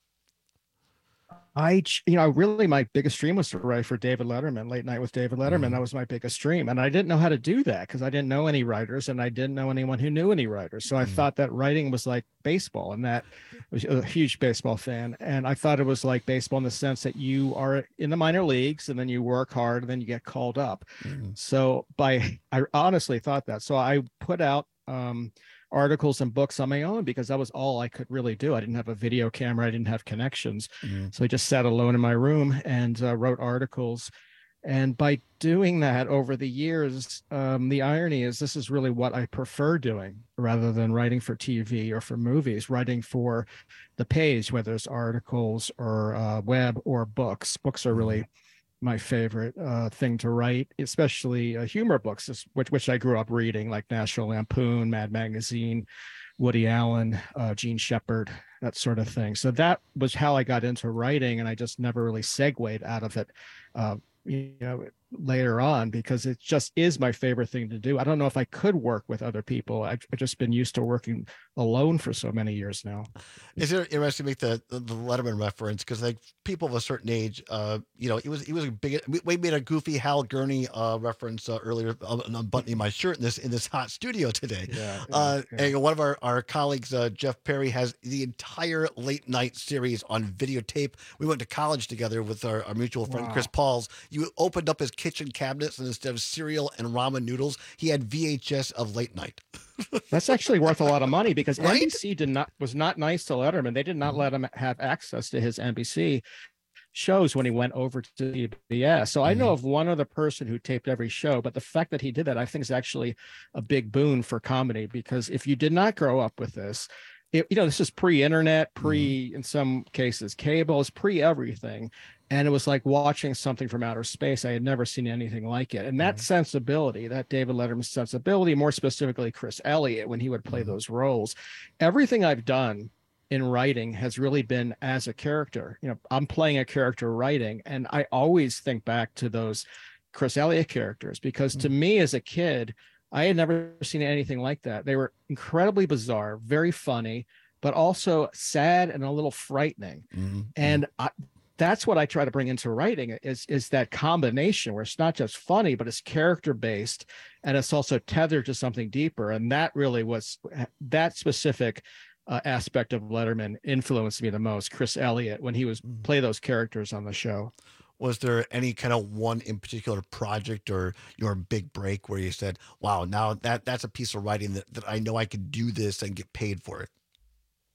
I, ch- you know, really my biggest dream was to write for David Letterman, Late Night with David Letterman. Mm-hmm. That was my biggest dream. And I didn't know how to do that because I didn't know any writers and I didn't know anyone who knew any writers. So I Mm-hmm. thought that writing was like baseball, and that I was a huge baseball fan. And I thought it was like baseball in the sense that you are in the minor leagues and then you work hard and then you get called up. Mm-hmm. So by, I honestly thought that. So I put out, um, articles and books on my own because that was all I could really do. I didn't have a video camera. I didn't have connections. Mhm. So I just sat alone in my room and uh, wrote articles. And by doing that over the years, um, the irony is this is really what I prefer doing rather than writing for T V or for movies, writing for the page, whether it's articles or uh, web or books. Books are really my favorite uh, thing to write, especially uh, humor books, this- which which I grew up reading, like National Lampoon, Mad Magazine, Woody Allen, uh, Gene Shepard, that sort of thing. So that was how I got into writing, and I just never really segued out of it, uh, you know, later on because it just is my favorite thing to do. I don't know if I could work with other people. I've, I've just been used to working alone for so many years now. Is it interesting to make the the, the Letterman reference because like people of a certain age, uh, you know, he was he was a big. We, we made a goofy Hal Gurney uh, reference uh, earlier, uh, unbuttoning my shirt in this in this hot studio today. Yeah, Uh, yeah. and one of our our colleagues, uh, Jeff Perry, has the entire late night series on videotape. We went to college together with our, our mutual friend Wow. Chris Pauls. You opened up his kitchen cabinets, and instead of cereal and ramen noodles, he had V H S of Late Night. That's actually worth a lot of money because Right? N B C did not was not nice to Letterman. They did not let him have access to his N B C shows when he went over to C B S. So I know of one other person who taped every show, but the fact that he did that, I think, is actually a big boon for comedy because if you did not grow up with this, it, you know, this is pre-internet, pre, in some cases, cable, is pre-everything. And it was like watching something from outer space. I had never seen anything like it. And that sensibility, that David Letterman sensibility, more specifically Chris Elliott, when he would play those roles, everything I've done in writing has really been as a character. You know, I'm playing a character writing, and I always think back to those Chris Elliott characters because to me as a kid, I had never seen anything like that. They were incredibly bizarre, very funny, but also sad and a little frightening. And I, that's what I try to bring into writing is, is that combination where it's not just funny, but it's character based and it's also tethered to something deeper. And that really was that specific uh, aspect of Letterman influenced me the most. Chris Elliott, when he was play those characters on the show. Was there any kind of one in particular project or your big break where you said, wow, now that that's a piece of writing that, that I know I could do this and get paid for it?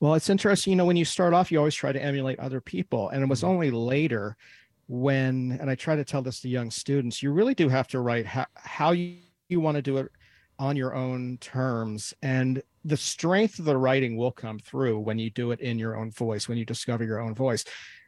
Well, it's interesting. You know, when you start off, you always try to emulate other people. And it was only later when, and I try to tell this to young students, you really do have to write how, how you, you want to do it on your own terms. And the strength of the writing will come through when you do it in your own voice, when you discover your own voice.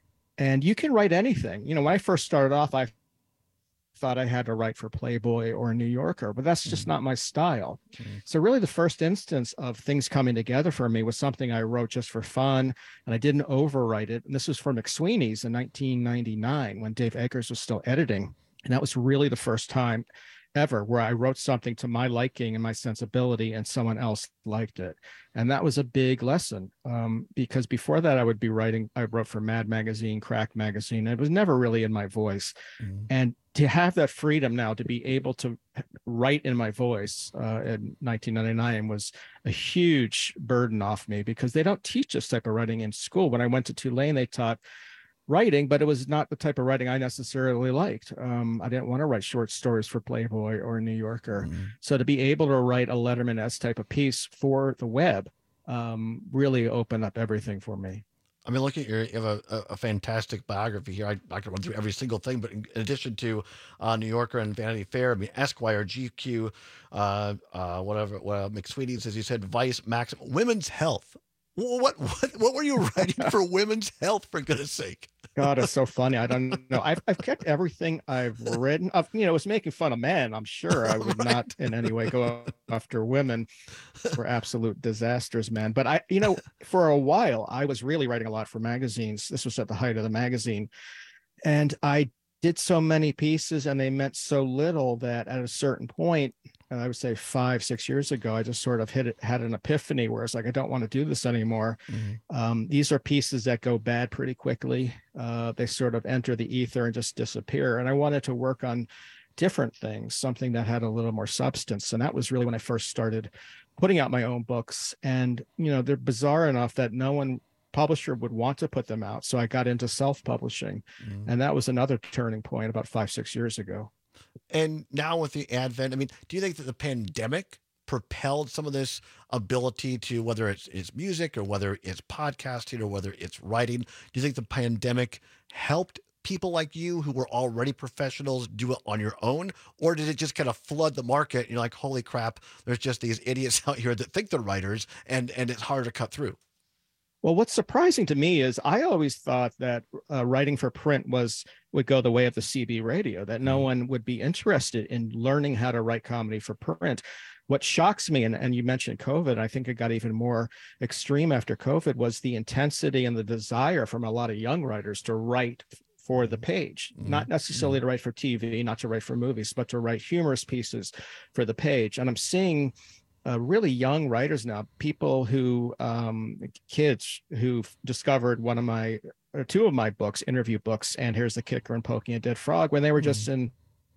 And you can write anything. You know, when I first started off, I thought I had to write for Playboy or New Yorker, but that's just mm-hmm. not my style. Mm-hmm. So really the first instance of things coming together for me was something I wrote just for fun, and I didn't overwrite it. And this was for McSweeney's in nineteen ninety-nine when Dave Eggers was still editing. And that was really the first time ever where I wrote something to my liking and my sensibility and someone else liked it. And that was a big lesson um, because before that I would be writing, I wrote for Mad Magazine, Crack Magazine. It was never really in my voice. Mm-hmm. And to have that freedom now to be able to write in my voice uh, in nineteen ninety-nine was a huge burden off me because they don't teach this type of writing in school. When I went to Tulane, they taught writing, but it was not the type of writing I necessarily liked. Um, I didn't want to write short stories for Playboy or New Yorker. Mm-hmm. So to be able to write a Letterman-esque type of piece for the web um, really opened up everything for me. I mean, look at your, you have a, a, a fantastic biography here. I, I could run through every single thing, but in, in addition to uh, New Yorker and Vanity Fair, I mean, Esquire, G Q, uh, uh, whatever, well, McSweeney's, as you said, Vice, Maxim, Women's Health. What, what, what were you writing for Women's Health, for goodness sake? God, it's so funny. I don't know. I've, I've kept everything I've written. I've, you know, it was making fun of men. I'm sure I would right. not in any way go after women for absolute disasters, man. But I, you know, for a while, I was really writing a lot for magazines. This was at the height of the magazine. And I did so many pieces and they meant so little that at a certain point, and I would say five, six years ago, I just sort of hit it, had an epiphany where it's like, I don't want to do this anymore. Mm-hmm. Um, these are pieces that go bad pretty quickly. Uh, they sort of enter the ether and just disappear. And I wanted to work on different things, something that had a little more substance. And that was really when I first started putting out my own books. And, you know, they're bizarre enough that no one publisher would want to put them out. So I got into self-publishing. Mm-hmm. And that was another turning point about five, six years ago. And now with the advent, I mean, do you think that the pandemic propelled some of this ability to, whether it's, it's music or whether it's podcasting or whether it's writing, do you think the pandemic helped people like you who were already professionals do it on your own? Or did it just kind of flood the market and you're like, holy crap, there's just these idiots out here that think they're writers and, and it's hard to cut through? Well, what's surprising to me is I always thought that uh, writing for print was would go the way of the C B radio, that no one would be interested in learning how to write comedy for print. What shocks me, and, and you mentioned COVID, I think it got even more extreme after COVID, was the intensity and the desire from a lot of young writers to write for the page, mm-hmm. not necessarily to write for T V, not to write for movies, but to write humorous pieces for the page. And I'm seeing Uh, really young writers now, people who, um, kids who've discovered one of my, or two of my books, interview books, and Here's the Kicker and Poking a Dead Frog, when they were just mm. in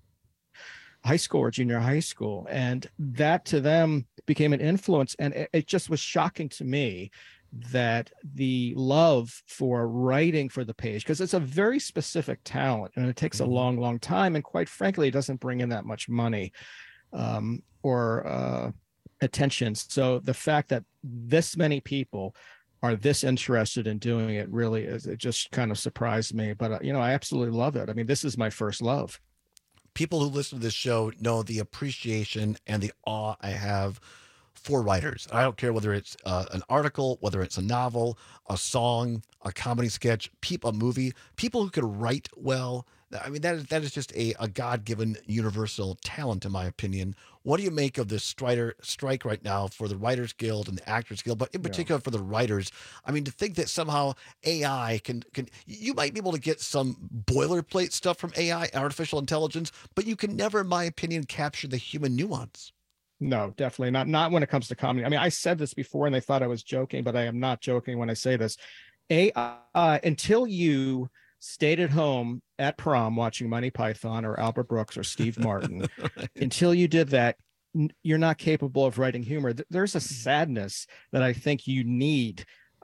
high school or junior high school. And that to them became an influence. And it, it just was shocking to me that the love for writing for the page, because it's a very specific talent and it takes mm. a long, long time. And quite frankly, it doesn't bring in that much money um, or, uh, attention. So the fact that this many people are this interested in doing it really is, it just kind of surprised me. But, uh, you know, I absolutely love it. I mean, this is my first love. People who listen to this show know the appreciation and the awe I have for writers. I don't care whether it's uh, an article, whether it's a novel, a song, a comedy sketch, people, a movie, people who can write well. I mean, that is, that is just a, a God-given universal talent, in my opinion. What do you make of this strider, strike right now for the Writers Guild and the Actors Guild, but in particular yeah. for the writers? I mean, to think that somehow A I can, can, you might be able to get some boilerplate stuff from A I, artificial intelligence, but you can never, in my opinion, capture the human nuance. No, definitely not. Not when it comes to comedy. I mean, I said this before and they thought I was joking, but I am not joking when I say this. A I, until you stayed at home at prom watching Monty Python or Albert Brooks or Steve Martin, right. until you did that, you're not capable of writing humor. There's a sadness that I think you need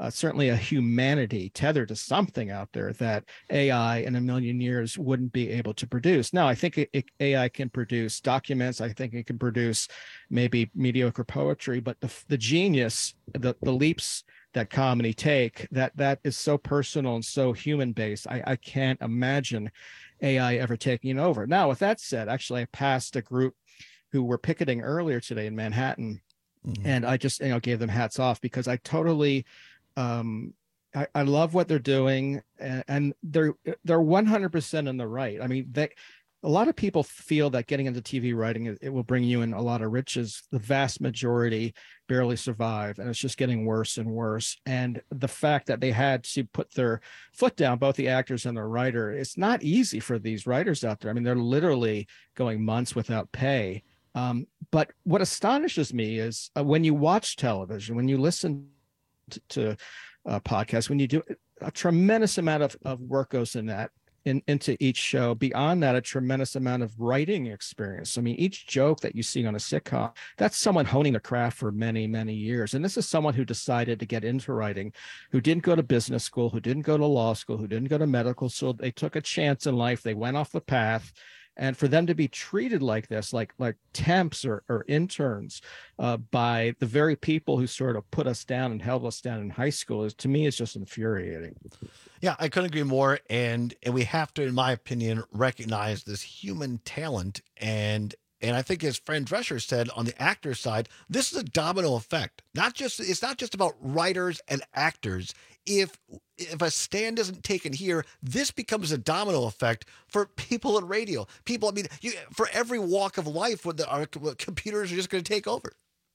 uh, certainly a humanity tethered to something out there that A I in a million years wouldn't be able to produce. Now, I think it, it, A I can produce documents. I think it can produce maybe mediocre poetry, but the, the genius, the, the leaps that comedy take, that that is so personal and so human based. I, I can't imagine A I ever taking over. Now, with that said, actually, I passed a group who were picketing earlier today in Manhattan, mm-hmm. and I just you know gave them hats off because I totally, um, I, I love what they're doing, and, and they're they're one hundred percent in the right. I mean, they. A lot of people feel that getting into T V writing, it will bring you in a lot of riches. The vast majority barely survive, and it's just getting worse and worse. And the fact that they had to put their foot down, both the actors and the writer, it's not easy for these writers out there. I mean, they're literally going months without pay. Um, but what astonishes me is uh, when you watch television, when you listen to, to uh, podcasts, when you do a tremendous amount of, of work goes in that. In, into each show. Beyond that, a tremendous amount of writing experience. I mean, each joke that you see on a sitcom, that's someone honing the craft for many, many years. And this is someone who decided to get into writing, who didn't go to business school, who didn't go to law school, who didn't go to medical school. They took a chance in life. They went off the path. And for them to be treated like this, like like temps or, or interns uh, by the very people who sort of put us down and held us down in high school, is to me is just infuriating. Yeah, I couldn't agree more. And and we have to, in my opinion, recognize this human talent. And and I think, as Fran Drescher said, on the actor side, this is a domino effect. Not just it's not just about writers and actors. If if a stand isn't taken here, this becomes a domino effect for people in radio. People, I mean, you, for every walk of life, where the our computers are just going to take over.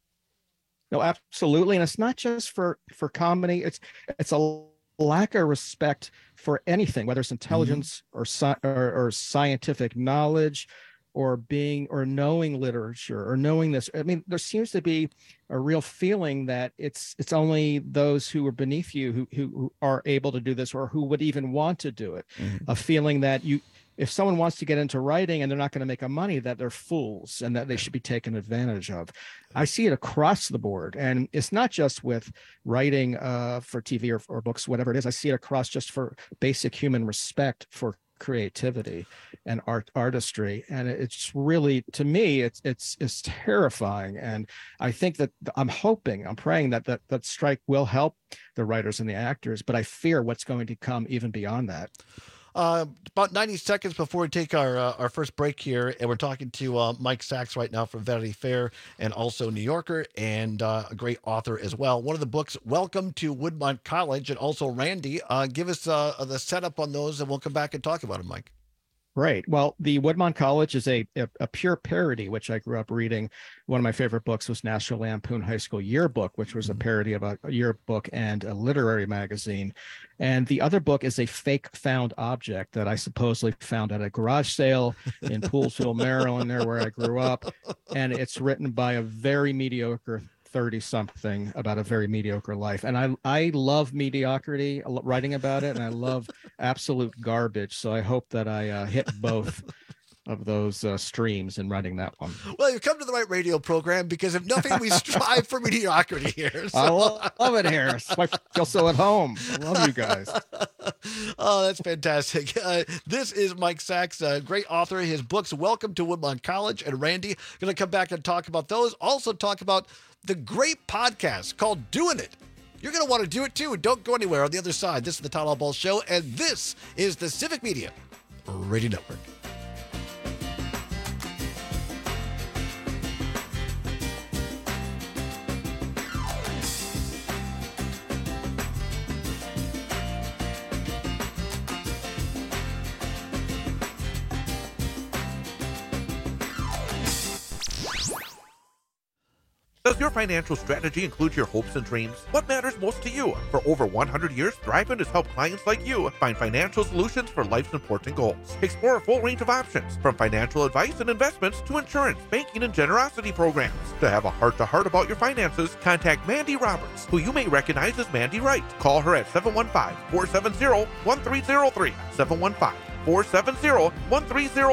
No, absolutely, and it's not just for for comedy. It's it's a lack of respect for anything, whether it's intelligence mm-hmm. or, sci- or or scientific knowledge, or being or knowing literature or knowing this. I mean, there seems to be a real feeling that it's it's only those who are beneath you who who, who are able to do this, or who would even want to do it. Mm-hmm. A feeling that you, if someone wants to get into writing and they're not going to make a money, that they're fools and that they should be taken advantage of. I see it across the board, and it's not just with writing uh, for T V or, or books, whatever it is. I see it across just for basic human respect for creativity and art artistry, and it's really, to me, it's it's it's terrifying. And I think that I'm hoping, I'm praying that that that strike will help the writers and the actors, but I fear what's going to come even beyond that. Uh, about ninety seconds before we take our uh, our first break here, and we're talking to uh, Mike Sachs right now from Vanity Fair and also New Yorker, and uh, a great author as well. One of the books, Welcome to Woodmont College, and also Randy. Uh, give us uh, the setup on those, and we'll come back and talk about it, Mike. Right. Well, the Woodmont College is a, a, a pure parody, which I grew up reading. One of my favorite books was National Lampoon High School Yearbook, which was a parody of a, a yearbook and a literary magazine. And the other book is a fake found object that I supposedly found at a garage sale in Poolsville, Maryland, there where I grew up. And it's written by a very mediocre thirty-something about a very mediocre life. And I I love mediocrity, writing about it, and I love absolute garbage. So I hope that I uh, hit both of those uh, streams in writing that one. Well, you've come to the right radio program, because if nothing, we strive for mediocrity here. So. I love, love it here. I feel so at home. I love you guys. Oh, that's fantastic. Uh, this is Mike Sachs, a great author. His books, Welcome to Woodmont College, and Randy, going to come back and talk about those. Also talk about the great podcast called Doing It. You're going to want to do it too. Don't go anywhere. On the other side, this is the Todd Albaugh Show, and this is the Civic Media Radio Network. Does your financial strategy include your hopes and dreams? What matters most to you? For over one hundred years, Thrivent has helped clients like you find financial solutions for life's important goals. Explore a full range of options, from financial advice and investments to insurance, banking, and generosity programs. To have a heart-to-heart about your finances, contact Mandy Roberts, who you may recognize as Mandy Wright. Call her at seven one five, four seven zero, one three zero three, seven one five, four seven zero, one three zero three.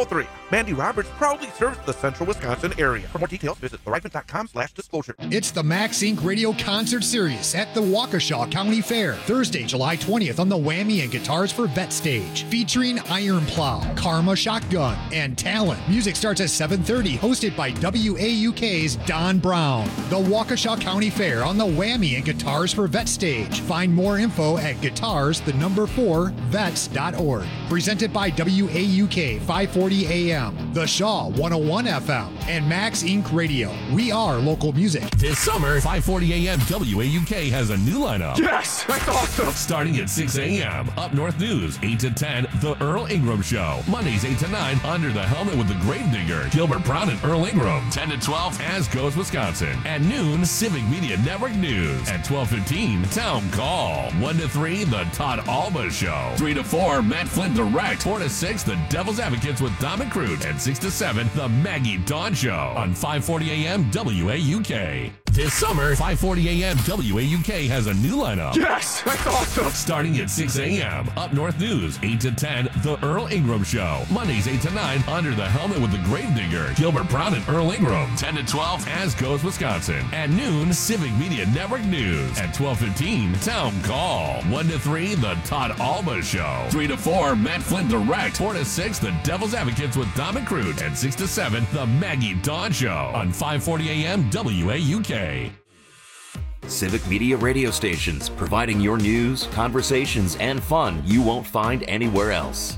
Mandy Roberts proudly serves the central Wisconsin area. For more details, visit the rifle dot com slash disclosure. It's the Max Incorporated Radio Concert Series at the Waukesha County Fair, Thursday, July twentieth on the Whammy and Guitars for Vet stage, featuring Iron Plow, Karma Shotgun, and Talon. Music starts at seven thirty, hosted by W A U K's Don Brown. The Waukesha County Fair on the Whammy and Guitars for Vet stage. Find more info at guitars, the number four, vets dot org. Presented by W A U K five forty A M, The Shaw one oh one F M, and Max Incorporated Radio. We are local music. This summer, five forty A M W A U K has a new lineup. Yes, that's awesome. Starting at six A M, Up North News, eight to ten, The Earl Ingram Show. Mondays, eight to nine, Under the Helmet with the Gravedigger, Gilbert Brown and Earl Ingram. ten to twelve, As Goes Wisconsin. At noon, Civic Media Network News. At twelve fifteen, Town Call. one to three, The Todd Alba Show. three to four, Matt Flynn Direct. four to six, The Devil's Advocates with Dom and Crute. And six to seven, The Maggie Dawn Show on five forty A M W A U K. This summer, five forty A M W A U K has a new lineup. Yes, that's awesome. Starting at six A M, Up North News, eight to ten, The Earl Ingram Show. Mondays, eight to nine, Under the Helmet with the Gravedigger, Gilbert Brown and Earl Ingram. ten to twelve, As Goes Wisconsin. At noon, Civic Media Network News. At twelve fifteen, Town Call. one to three, The Todd Alba Show. three to four, Matt Flynn Direct. four to six, The Devil's Advocates with Dom and Crute. And six to seven, The Maggie Dawn Show on five forty A M W A U K. Civic Media radio stations, providing your news, conversations, and fun you won't find anywhere else.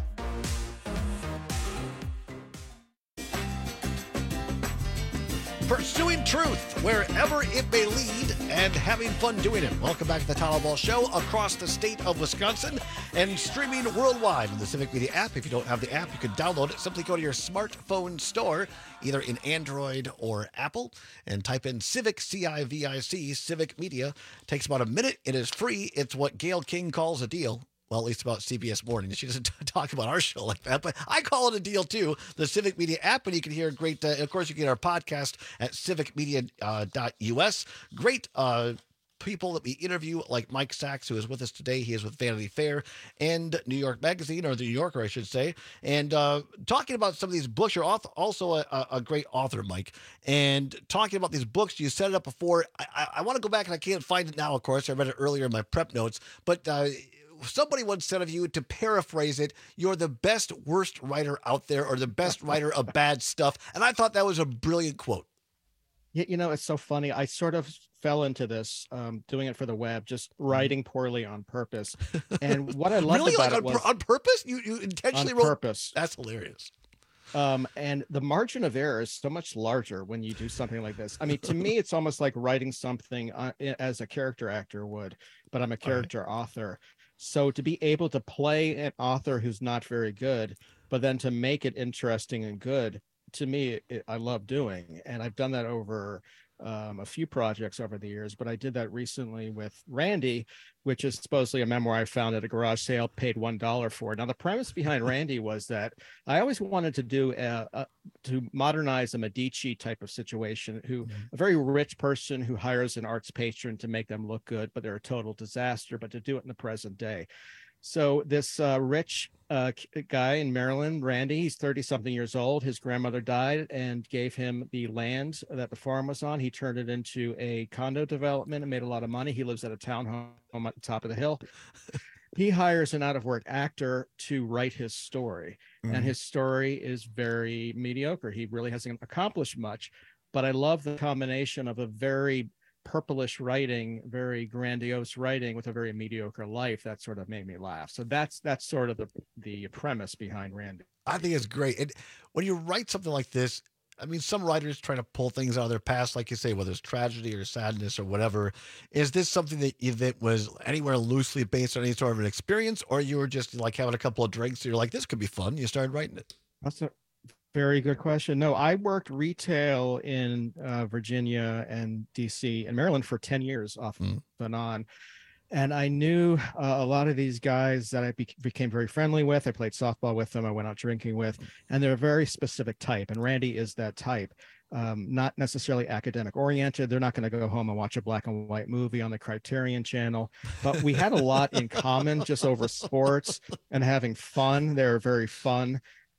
Pursuing truth wherever it may lead and having fun doing it. Welcome back to the Todd Ball Show across the state of Wisconsin and streaming worldwide in the Civic Media app. If you don't have the app, you can download it. Simply go to your smartphone store, either in Android or Apple, and type in Civic, C I V I C, Civic Media. It takes about a minute. It is free. It's what Gail King calls a deal. Well, at least about C B S Morning. She doesn't talk about our show like that, but I call it a deal too. The Civic Media app, and you can hear great, uh, of course, you can get our podcast at civic media dot U S. Great uh, people that we interview, like Mike Sachs, who is with us today. He is with Vanity Fair and New York Magazine, or the New Yorker, I should say. And uh, talking about some of these books, you're also a, a great author, Mike. And talking about these books, you set it up before. I, I, I want to go back, and I can't find it now, of course. I read it earlier in my prep notes, but uh, somebody once said of you, to paraphrase it, you're the best worst writer out there, or the best writer of bad stuff. And I thought that was a brilliant quote. Yeah, you know, it's so funny. I sort of fell into this, um, doing it for the web, just writing poorly on purpose. And what I loved really? about like it on, was on purpose. You you intentionally on wrote purpose. That's hilarious. Um, and the margin of error is so much larger when you do something like this. I mean, to me, it's almost like writing something uh, as a character actor would, but I'm a character right. author. So to be able to play an author who's not very good, but then to make it interesting and good, to me, it, I love doing. And I've done that over um, a few projects over the years, but I did that recently with Randy, which is supposedly a memoir I found at a garage sale, paid one dollar for. Now, the premise behind Randy was that I always wanted to do a, a, to modernize a Medici type of situation, who mm-hmm. a very rich person who hires an arts patron to make them look good, but they're a total disaster, but to do it in the present day. So this uh, rich uh, guy in Maryland, Randy, he's thirty something years old. His grandmother died and gave him the land that the farm was on. He turned it into a condo development and made a lot of money. He lives at a townhome at the top of the hill. He hires an out-of-work actor to write his story. Mm-hmm. And his story is very mediocre. He really hasn't accomplished much. But I love the combination of a very purplish writing, very grandiose writing with a very mediocre life. That sort of made me laugh. So that's that's sort of the the premise behind Randy. I think it's great. And when you write something like this, I mean, some writers try to pull things out of their past, like you say, whether it's tragedy or sadness or whatever. Is this something that you, that was anywhere loosely based on any sort of an experience, or you were just like having a couple of drinks, and you're like, this could be fun, you started writing it? That's a very good question. No, I worked retail in uh, Virginia and D C and Maryland for ten years off mm. and on. And I knew uh, a lot of these guys that I be- became very friendly with. I played softball with them. I went out drinking with, and they're a very specific type. And Randy is that type, um, not necessarily academic oriented. They're not going to go home and watch a black and white movie on the Criterion channel, but we had a lot in common just over sports and having fun. They're very fun.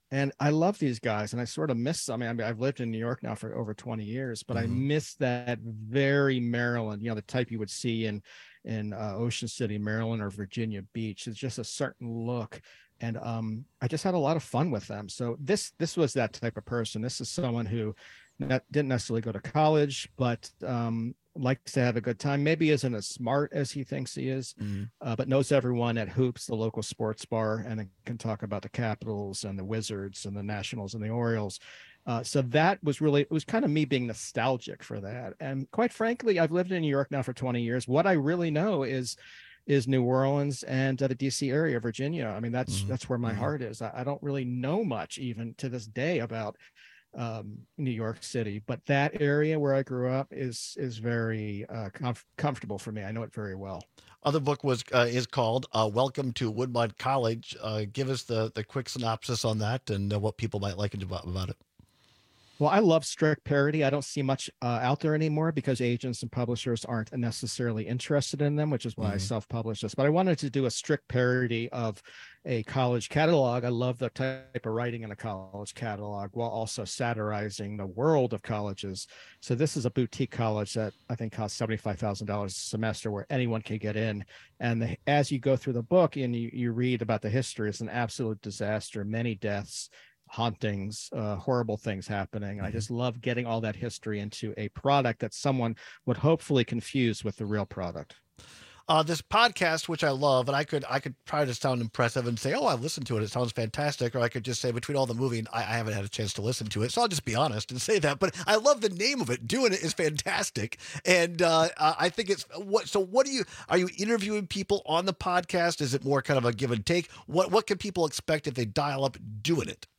And I love these guys, and I sort of miss. I mean, I mean, I've lived in New York now for over twenty years, but Mm-hmm. I miss that very Maryland. You know, the type you would see in in uh, Ocean City, Maryland, or Virginia Beach. It's just a certain look, and um, I just had a lot of fun with them. So this this was that type of person. This is someone who not, didn't necessarily go to college, but um, likes to have a good time. Maybe isn't as smart as he thinks he is, Mm-hmm. uh, but knows everyone at Hoops, the local sports bar, and can talk about the Capitals and the Wizards and the Nationals and the Orioles. Uh, so that was really, it was kind of me being nostalgic for that. And quite frankly, I've lived in New York now for twenty years. What I really know is is New Orleans and uh, the D C area, Virginia. I mean, that's Mm-hmm. that's where my Mhm. heart is. I, I don't really know much even to this day about um New York City, but that area where I grew up is is very uh comf- comfortable for me. I know it very well. Other book was uh, is called uh, Welcome to Woodmont College. Uh, give us the the quick synopsis on that and uh, what people might like about, about it. Well, I love strict parody. I don't see much uh, out there anymore because agents and publishers aren't necessarily interested in them, which is why I Mhm. self-published this. But I wanted to do a strict parody of a college catalog. I love the type of writing in a college catalog while also satirizing the world of colleges. So this is a boutique college that I think costs seventy-five thousand dollars a semester where anyone can get in. And the, as you go through the book and you, you read about the history, it's an absolute disaster, many deaths, hauntings, uh, horrible things happening. I just love getting all that history into a product that someone would hopefully confuse with the real product. Uh, this podcast, which I love, and I could I could try to sound impressive and say, oh, I've listened to it. It sounds fantastic. Or I could just say between all the movie, I, I haven't had a chance to listen to it. So I'll just be honest and say that. But I love the name of it. Doing It is fantastic. And uh, uh, I think it's what. So what do you, are you interviewing people on the podcast? Is it more kind of a give and take? What, what can people expect if they dial up Doing It?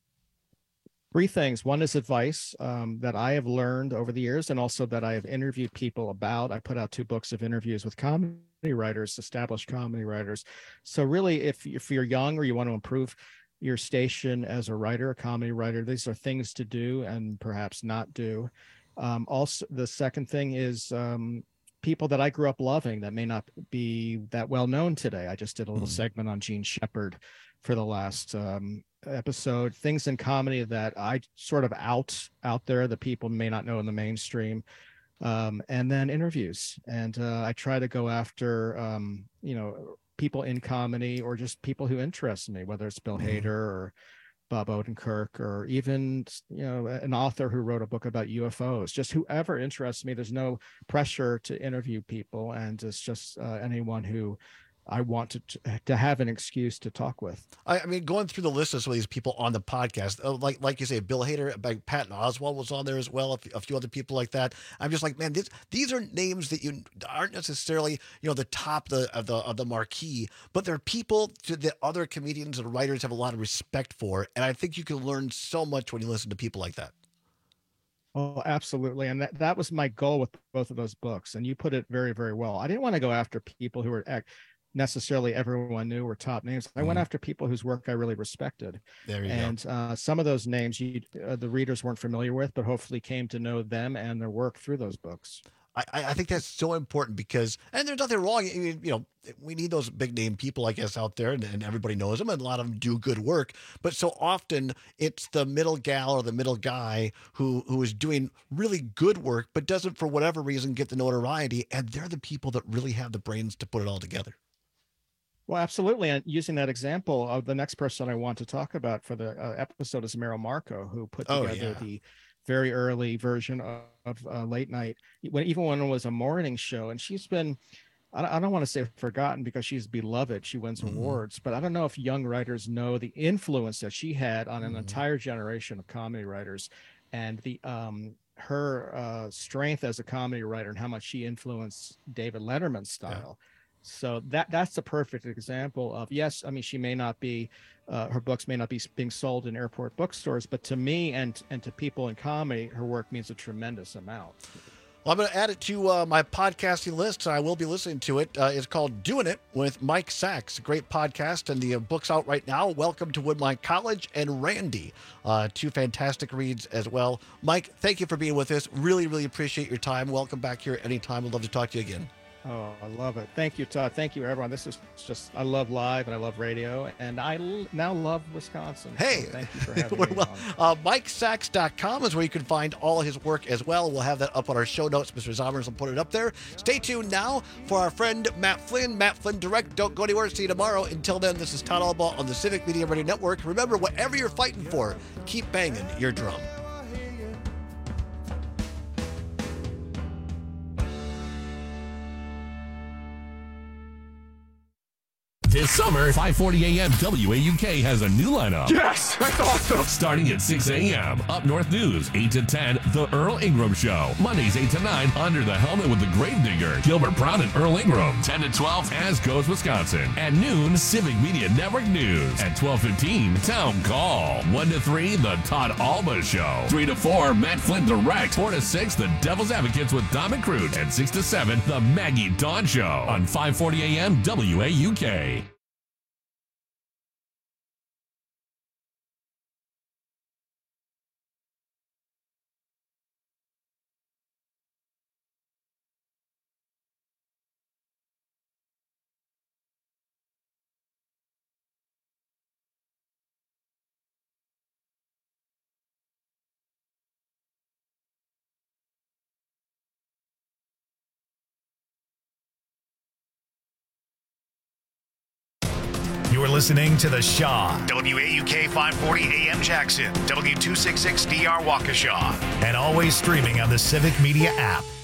Three things. One is advice um, that I have learned over the years and also that I have interviewed people about. I put out two books of interviews with comedy writers, established comedy writers. So really, if, if you're young or you want to improve your station as a writer, a comedy writer, these are things to do and perhaps not do. Um, also, the second thing is um, people that I grew up loving that may not be that well known today. I just did a little Mm. segment on Gene Shepard for the last um, episode, things in comedy that I sort of out out there that people may not know in the mainstream, um, and then interviews. And uh, I try to go after, um, you know, people in comedy or just people who interest me, whether it's Bill Hader or Bob Odenkirk, or even, you know, an author who wrote a book about U F Os, just whoever interests me. There's no pressure to interview people. And it's just uh, anyone who I want to to have an excuse to talk with. I, I mean, going through the list of some of these people on the podcast, uh, like like you say, Bill Hader, like Patton Oswalt was on there as well, a few, a few other people like that. I'm just like, man, this, these are names that you aren't necessarily, you know, the top the, of the of the marquee, but they're people to, that other comedians and writers have a lot of respect for, and I think you can learn so much when you listen to people like that. Oh, absolutely. And that, that was my goal with both of those books. And you put it very, very well. I didn't want to go after people who were act- necessarily everyone knew were top names. I went Mhm. after people whose work I really respected. There you and go. uh, some of those names you, uh, the readers weren't familiar with, but hopefully came to know them and their work through those books. I, I think that's so important because, and there's nothing wrong. I mean, you know, we need those big name people, I guess, out there, and, and everybody knows them, and a lot of them do good work. But so often it's the middle gal or the middle guy who who is doing really good work, but doesn't, for whatever reason, get the notoriety. And they're the people that really have the brains to put it all together. Well, absolutely. And using that example of the next person I want to talk about for the uh, episode is Meryl Marco, who put Oh, together yeah. the very early version of, of uh, Late Night, when even when it was a morning show. And she's been, I don't, I don't want to say forgotten because she's beloved. She wins Mhm. awards, but I don't know if young writers know the influence that she had on an Mhm. entire generation of comedy writers, and the um, her uh, strength as a comedy writer and how much she influenced David Letterman's style. So that that's a perfect example of, yes, I mean, she may not be, uh, her books may not be being sold in airport bookstores, but to me and and to people in comedy, her work means a tremendous amount. Well, I'm going to add it to uh, my podcasting list, and I will be listening to it. Uh, it's called Doing It with Mike Sachs, a great podcast, and the uh, book's out right now. Welcome to Woodmont College and Randy, uh, two fantastic reads as well. Mike, thank you for being with us. Really, really appreciate your time. Welcome back here anytime. We'd love to talk to you again. Oh, I love it. Thank you, Todd. Thank you, everyone. This is just, I love live and I love radio, and I l- now love Wisconsin. Hey, so thank you for having me well, on. uh, Mike Sachs dot com is where you can find all his work as well. We'll have that up on our show notes. Mister Zommers will put it up there. Stay tuned now for our friend Matt Flynn, Matt Flynn Direct. Don't go anywhere. See you tomorrow. Until then, this is Todd Albaugh on the Civic Media Radio Network. Remember, whatever you're fighting for, keep banging your drum. This summer, five forty a.m. W A U K has a new lineup. Yes, that's awesome. Starting at six a.m. Up North News, eight to ten, The Earl Ingram Show. Mondays, eight to nine, Under the Helmet with the Gravedigger, Gilbert Brown and Earl Ingram. ten to twelve, As Goes Wisconsin. At noon, Civic Media Network News. At twelve fifteen, Town Call. one to three, The Todd Albaugh Show. three to four, Matt Flynn Direct. four to six, The Devil's Advocates with Dom and Crute. And six to seven, The Maggie Dawn Show. On five forty a.m. W A U K. You're listening to The Shaw, W A U K five forty A M Jackson, W two sixty-six D R Waukesha, and always streaming on the Civic Media app.